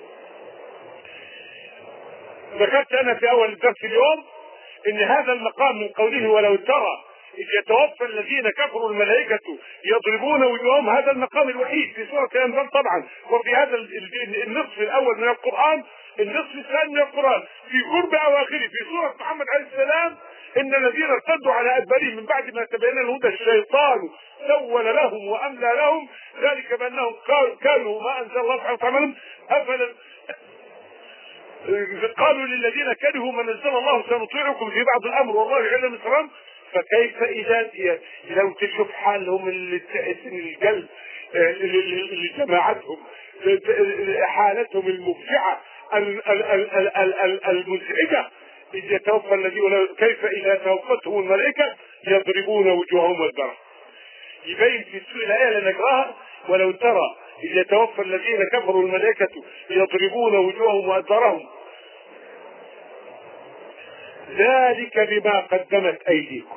S1: ذكرت انا في اول الدرس اليوم ان هذا المقام من قوله ولو ترى إذ يتوفى الذين كفروا الملائكة يضربون وجوههم، هذا المقام الوحيد في سورة الأنفال طبعا، وفي هذا النصف الأول من القرآن، النصف الثاني من القرآن في قرب أواخره في سورة محمد عليه السلام، إن الذين ارتدوا على أدبارهم من بعد ما تبين الهدى الشيطان سول لهم وأملى لهم ذلك بأنهم كانوا ما أنزل الله سبحانه وتعالى أفلا قالوا للذين كرهوا ما نزل الله سنطيعكم في بعض الأمر والله يعلم السلام. فكيف إذا لو تشوف حالهم اللي تحسن القلب اللي جماعتهم حالتهم المفجعة المزعجة إذ يتوفى الذين، كيف إذا توفتهم الملائكة يضربون وجوههم والدرع. يبين في سورة الآية اللي نقراها ولو ترى إذ يتوفى الذين كفروا الملائكة يضربون وجوههم وأدبارهم ذلك بما قدمت أيديكم.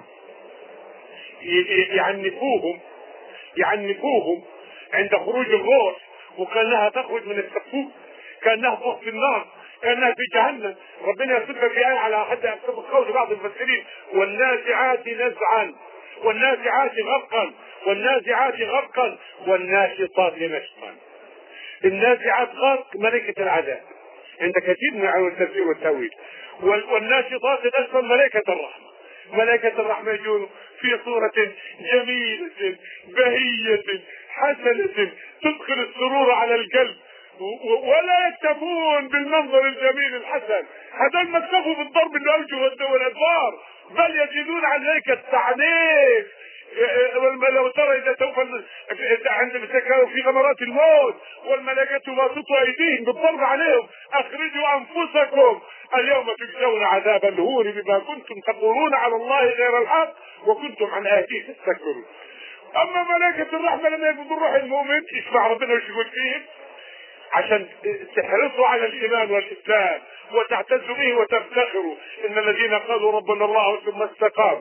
S1: يعنفوهم يعنفوهم عند خروج الروح، وكانها تخرج من السقوف، كانها فوق في النار، كانها في جهنم. ربنا يصفها في آية على حد يكتب قول بعض المفسرين والنازعات نزعا والنازعات غرقا والنازعات غرقا والناشطات نشطا. النازعات غرق ملكة العذاب، عند كثير من علماء التفسير والتأويل. والناشطات الأسفل ملائكة الرحمة، ملائكة الرحمة يجون في صورة جميلة بهية حسنة تدخل السرور على القلب، ولا يكتفون بالمنظر الجميل الحسن، هذول ما اكتفوا بالضرب بالوجه والادبار، بل يزيدون عليك التعنيف. لو ترى اذا سوف عند السكر في غمرات الموت والملائكه باسطوا ايديهم بالضرب عليهم، اخرجوا انفسكم اليوم تجزون عذاب الهون بما كنتم تقولون على الله غير الحق وكنتم عن اهله تستكبرون. اما ملائكه الرحمه لما يقبضوا روح المؤمن يسمع ربنا وش يقول فيه عشان تحرصوا على الايمان والاسلام وتعتزوا به وتفتخروا. ان الذين قالوا ربنا الله ثم استقاموا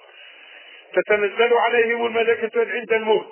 S1: تتنزل عليهم الملائكة عند الموت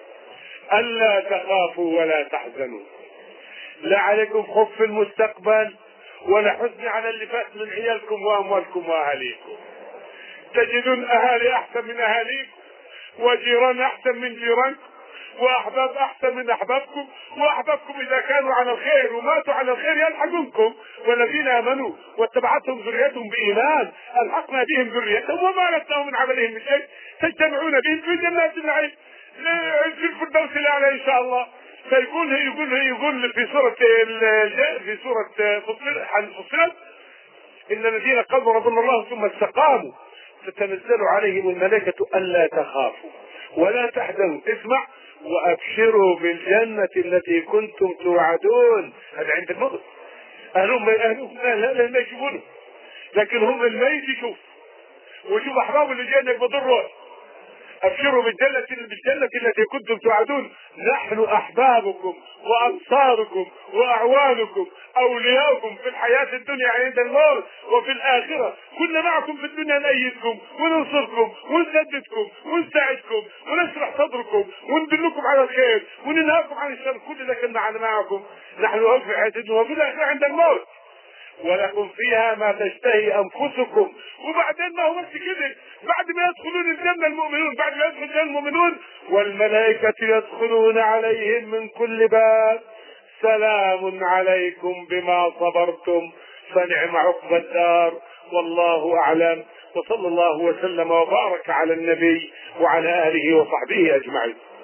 S1: ألا تخافوا ولا تحزنوا. لا عليكم خوف في المستقبل ولا حزن على اللي فات من عيالكم وأموالكم وأهاليكم. تجدون أهالي أحسن من أهاليكم، وجيران أحسن من جيرانكم، وأحباب أحسن من أحبابكم، وأحبابكم إذا كانوا على الخير وماتوا على الخير يلحقونكم، والذين آمنوا واتبعتهم ذريتهم بإيمان ألحقنا بهم ذريتهم وما لتناهم من عملهم من شيء تجتمعون بهم في جنات النعيم في الفردوس الأعلى إن شاء الله. فيقول يقول يقول في سورة في سورة فصلت إن الذين قالوا ربنا الله ثم استقاموا تتنزل عليهم الملائكة ألا تخافوا ولا تحزنوا، اسمع، وأبشروا بالجنة التي كنتم توعدون. هذا عند الموت. أهلهم أهلهم لا لا يشوفونه، لكن هم الميت يشوف ويشوف أحبابه اللي جايين يقبضوا. أبشروا بالجنة بالجنة التي كنتم توعدون، نحن أحبابكم وأنصاركم وأعوانكم أولياؤكم في الحياة الدنيا عند الموت وفي الآخرة، كنا معكم في الدنيا نأيدكم وننصركم ونسددكم ونساعدكم ونشرح صدركم وندلكم على الخير وننهاكم عن الشر، كل ذا كنا معكم نحن أوفي في الحياة الدنيا وفي الآخرة عند الموت، ولكم فيها ما تشتهي انفسكم. وبعدين ما هو بس كده، بعد ما يدخلون الجنة المؤمنون، بعد ما يدخل الجنة المؤمنون والملائكة يدخلون عليهم من كل باب سلام عليكم بما صبرتم فنعم عقبى الدار والله اعلم. وصلى الله وسلم وبارك على النبي وعلى اله وصحبه اجمعين.